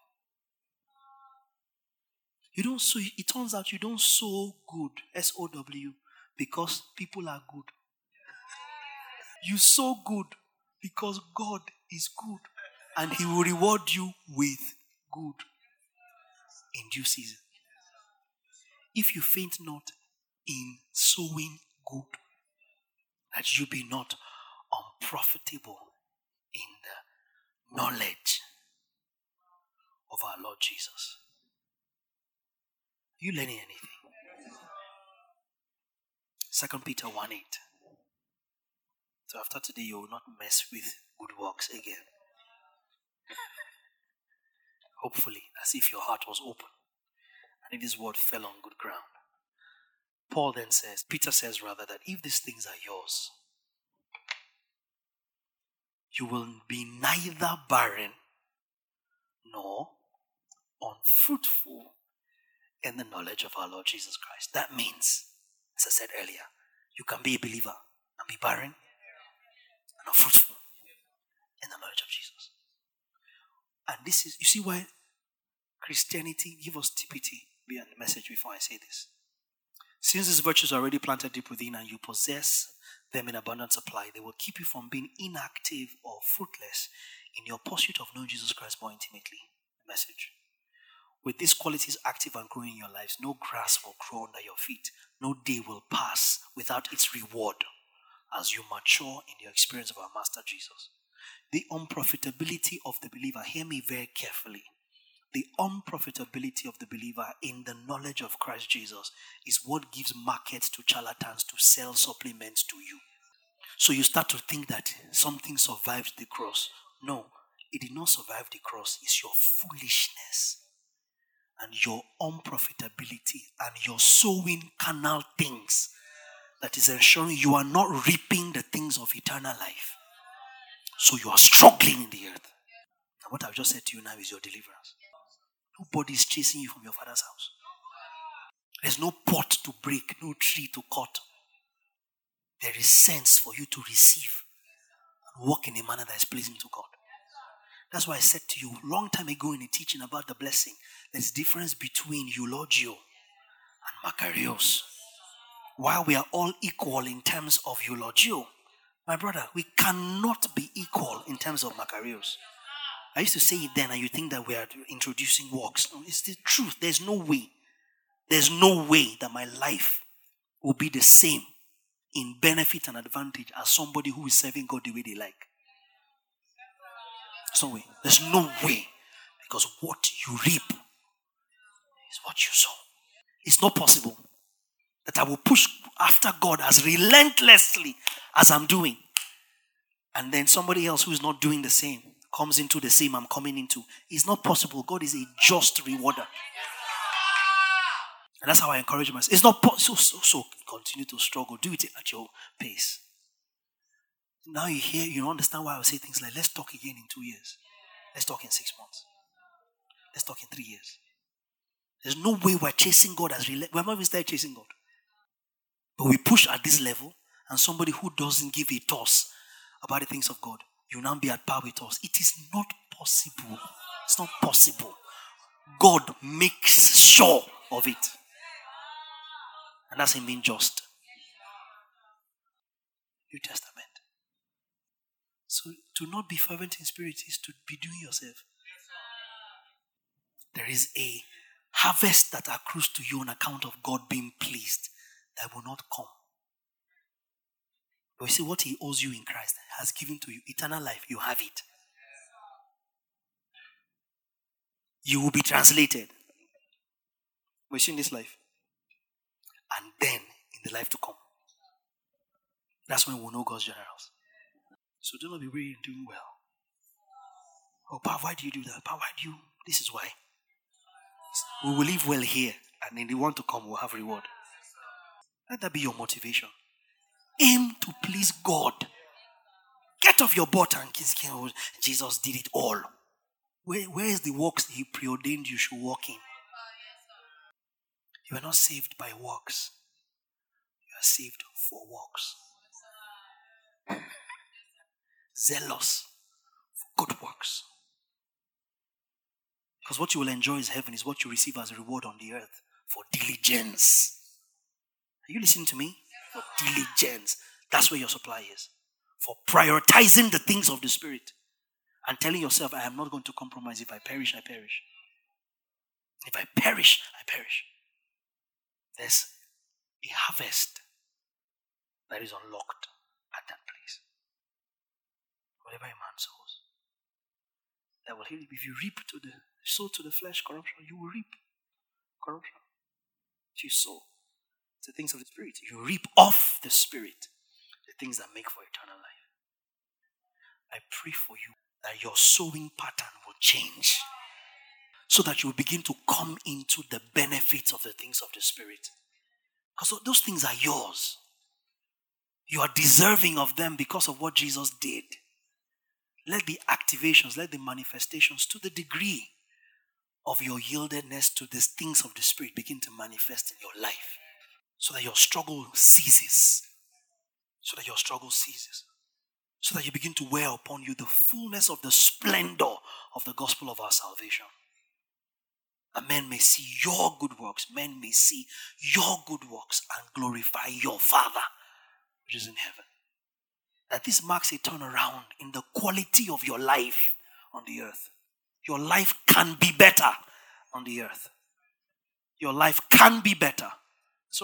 You don't sow, it turns out you don't sow good, S O W, because people are good. You sow good because God is good and he will reward you with good in due season. If you faint not in sowing good, that you be not unprofitable in the knowledge of our Lord Jesus. Are you learning anything? Second Peter one eight. So after today, you will not mess with good works again. Hopefully, as if your heart was open and if this word fell on good ground. Paul then says, Peter says rather, that if these things are yours, you will be neither barren nor unfruitful in the knowledge of our Lord Jesus Christ. That means, as I said earlier, you can be a believer and be barren and unfruitful in the knowledge of Jesus. And this is, you see why Christianity, give us T P T behind the message before I say this. Since these virtues are already planted deep within and you possess them in abundant supply, they will keep you from being inactive or fruitless in your pursuit of knowing Jesus Christ more intimately. Message. With these qualities active and growing in your lives, no grass will grow under your feet. No day will pass without its reward as you mature in your experience of our Master Jesus. The unprofitability of the believer, hear me very carefully. The unprofitability of the believer in the knowledge of Christ Jesus is what gives markets to charlatans to sell supplements to you. So you start to think that something survived the cross. No, it did not survive the cross. It's your foolishness and your unprofitability and your sowing carnal things that is ensuring you are not reaping the things of eternal life. So you are struggling in the earth. And what I've just said to you now is your deliverance. Nobody is chasing you from your father's house. There's no pot to break, no tree to cut. There is sense for you to receive and walk in a manner that is pleasing to God. That's why I said to you long time ago in a teaching about the blessing, there's a difference between eulogio and makarios. While we are all equal in terms of eulogio, my brother, we cannot be equal in terms of makarios. I used to say it then, and you think that we are introducing works. No, it's the truth. There's no way. There's no way that my life will be the same in benefit and advantage as somebody who is serving God the way they like. There's no way. There's no way. Because what you reap is what you sow. It's not possible that I will push after God as relentlessly as I'm doing. And then somebody else who is not doing the same comes into the same I'm coming into. It's not possible. God is a just rewarder. And that's how I encourage myself. It's not possible. So, so, so continue to struggle. Do it at your pace. Now you hear, you understand why I would say things like, let's talk again in two years. Let's talk in six months. Let's talk in three years. There's no way we're chasing God as real. We're not even started chasing God. But we push at this level, and somebody who doesn't give a toss about the things of God, you now be at par with us. It is not possible. It's not possible. God makes sure of it. And that's him being just. New Testament. So to not be fervent in spirit is to be doing yourself. There is a harvest that accrues to you on account of God being pleased that will not come. But you see, what he owes you in Christ has given to you eternal life. You have it. You will be translated. But you see in this life. And then in the life to come. That's when we'll know God's generals. So do not be weary in doing well. Oh, Pa, why do you do that? Pa, why do you? This is why. We will live well here. And in the one to come, we'll have reward. Let that be your motivation. Aim to please God. Get off your butt and kiss. Jesus did it all. Where, where is the works he preordained you should walk in? You are not saved by works. You are saved for works. Zealous for good works. Because what you will enjoy is heaven is what you receive as a reward on the earth for diligence. Are you listening to me? For diligence. That's where your supply is. For prioritizing the things of the Spirit. And telling yourself, I am not going to compromise. If I perish, I perish. If I perish, I perish. There's a harvest that is unlocked at that place. Whatever a man sows, that will heal. If you reap to the sow to the flesh corruption, you will reap corruption. If you sow the things of the Spirit, you reap off the Spirit the things that make for eternal life. I pray for you that your sowing pattern will change so that you will begin to come into the benefits of the things of the Spirit. Because those things are yours. You are deserving of them because of what Jesus did. Let the activations, let the manifestations to the degree of your yieldedness to the things of the Spirit begin to manifest in your life. So that your struggle ceases. So that your struggle ceases. So that you begin to wear upon you the fullness of the splendor of the gospel of our salvation. And men may see your good works. Men may see your good works and glorify your Father, which is in heaven. That this marks a turnaround in the quality of your life on the earth. Your life can be better on the earth. Your life can be better. So as you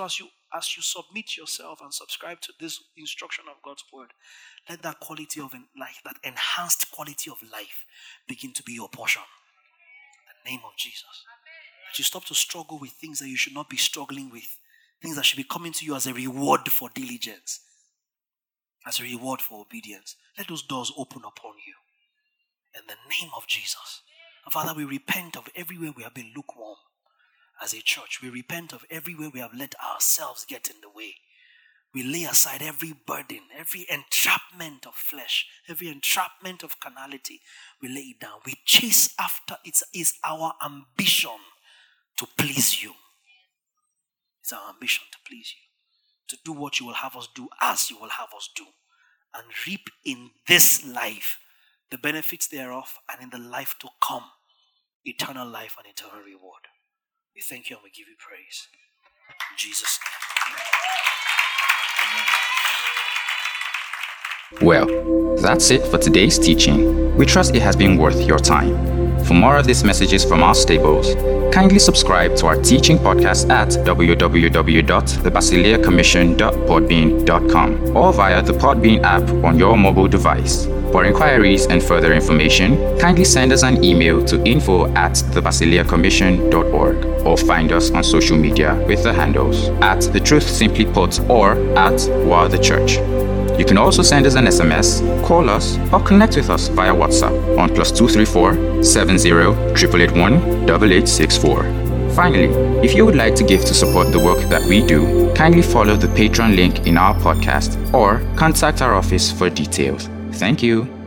as you submit yourself and subscribe to this instruction of God's word, let that quality of life, that enhanced quality of life, begin to be your portion. In the name of Jesus. That you stop to struggle with things that you should not be struggling with. Things that should be coming to you as a reward for diligence. As a reward for obedience. Let those doors open upon you. In the name of Jesus. And Father, we repent of everywhere we have been lukewarm. As a church, we repent of everywhere we have let ourselves get in the way. We lay aside every burden, every entrapment of flesh, every entrapment of carnality. We lay it down. We chase after. It is our ambition to please you. It's our ambition to please you. To do what you will have us do as you will have us do. And reap in this life the benefits thereof, and in the life to come, eternal life and eternal reward. We thank you and we give you praise. In Jesus' name. Amen. Well, that's it for today's teaching. We trust it has been worth your time. For more of these messages from our stables, kindly subscribe to our teaching podcast at w w w dot the basileia commission dot podbean dot com or via the Podbean app on your mobile device. For inquiries and further information, kindly send us an email to info at the basileia commission dot org or find us on social media with the handles at The Truth Simply Put or at Wow the Church. You can also send us an S M S, call us, or connect with us via WhatsApp on plus two three four, seven zero, eight eight eight one, eight eight six four. Finally, if you would like to give to support the work that we do, kindly follow the Patreon link in our podcast or contact our office for details. Thank you.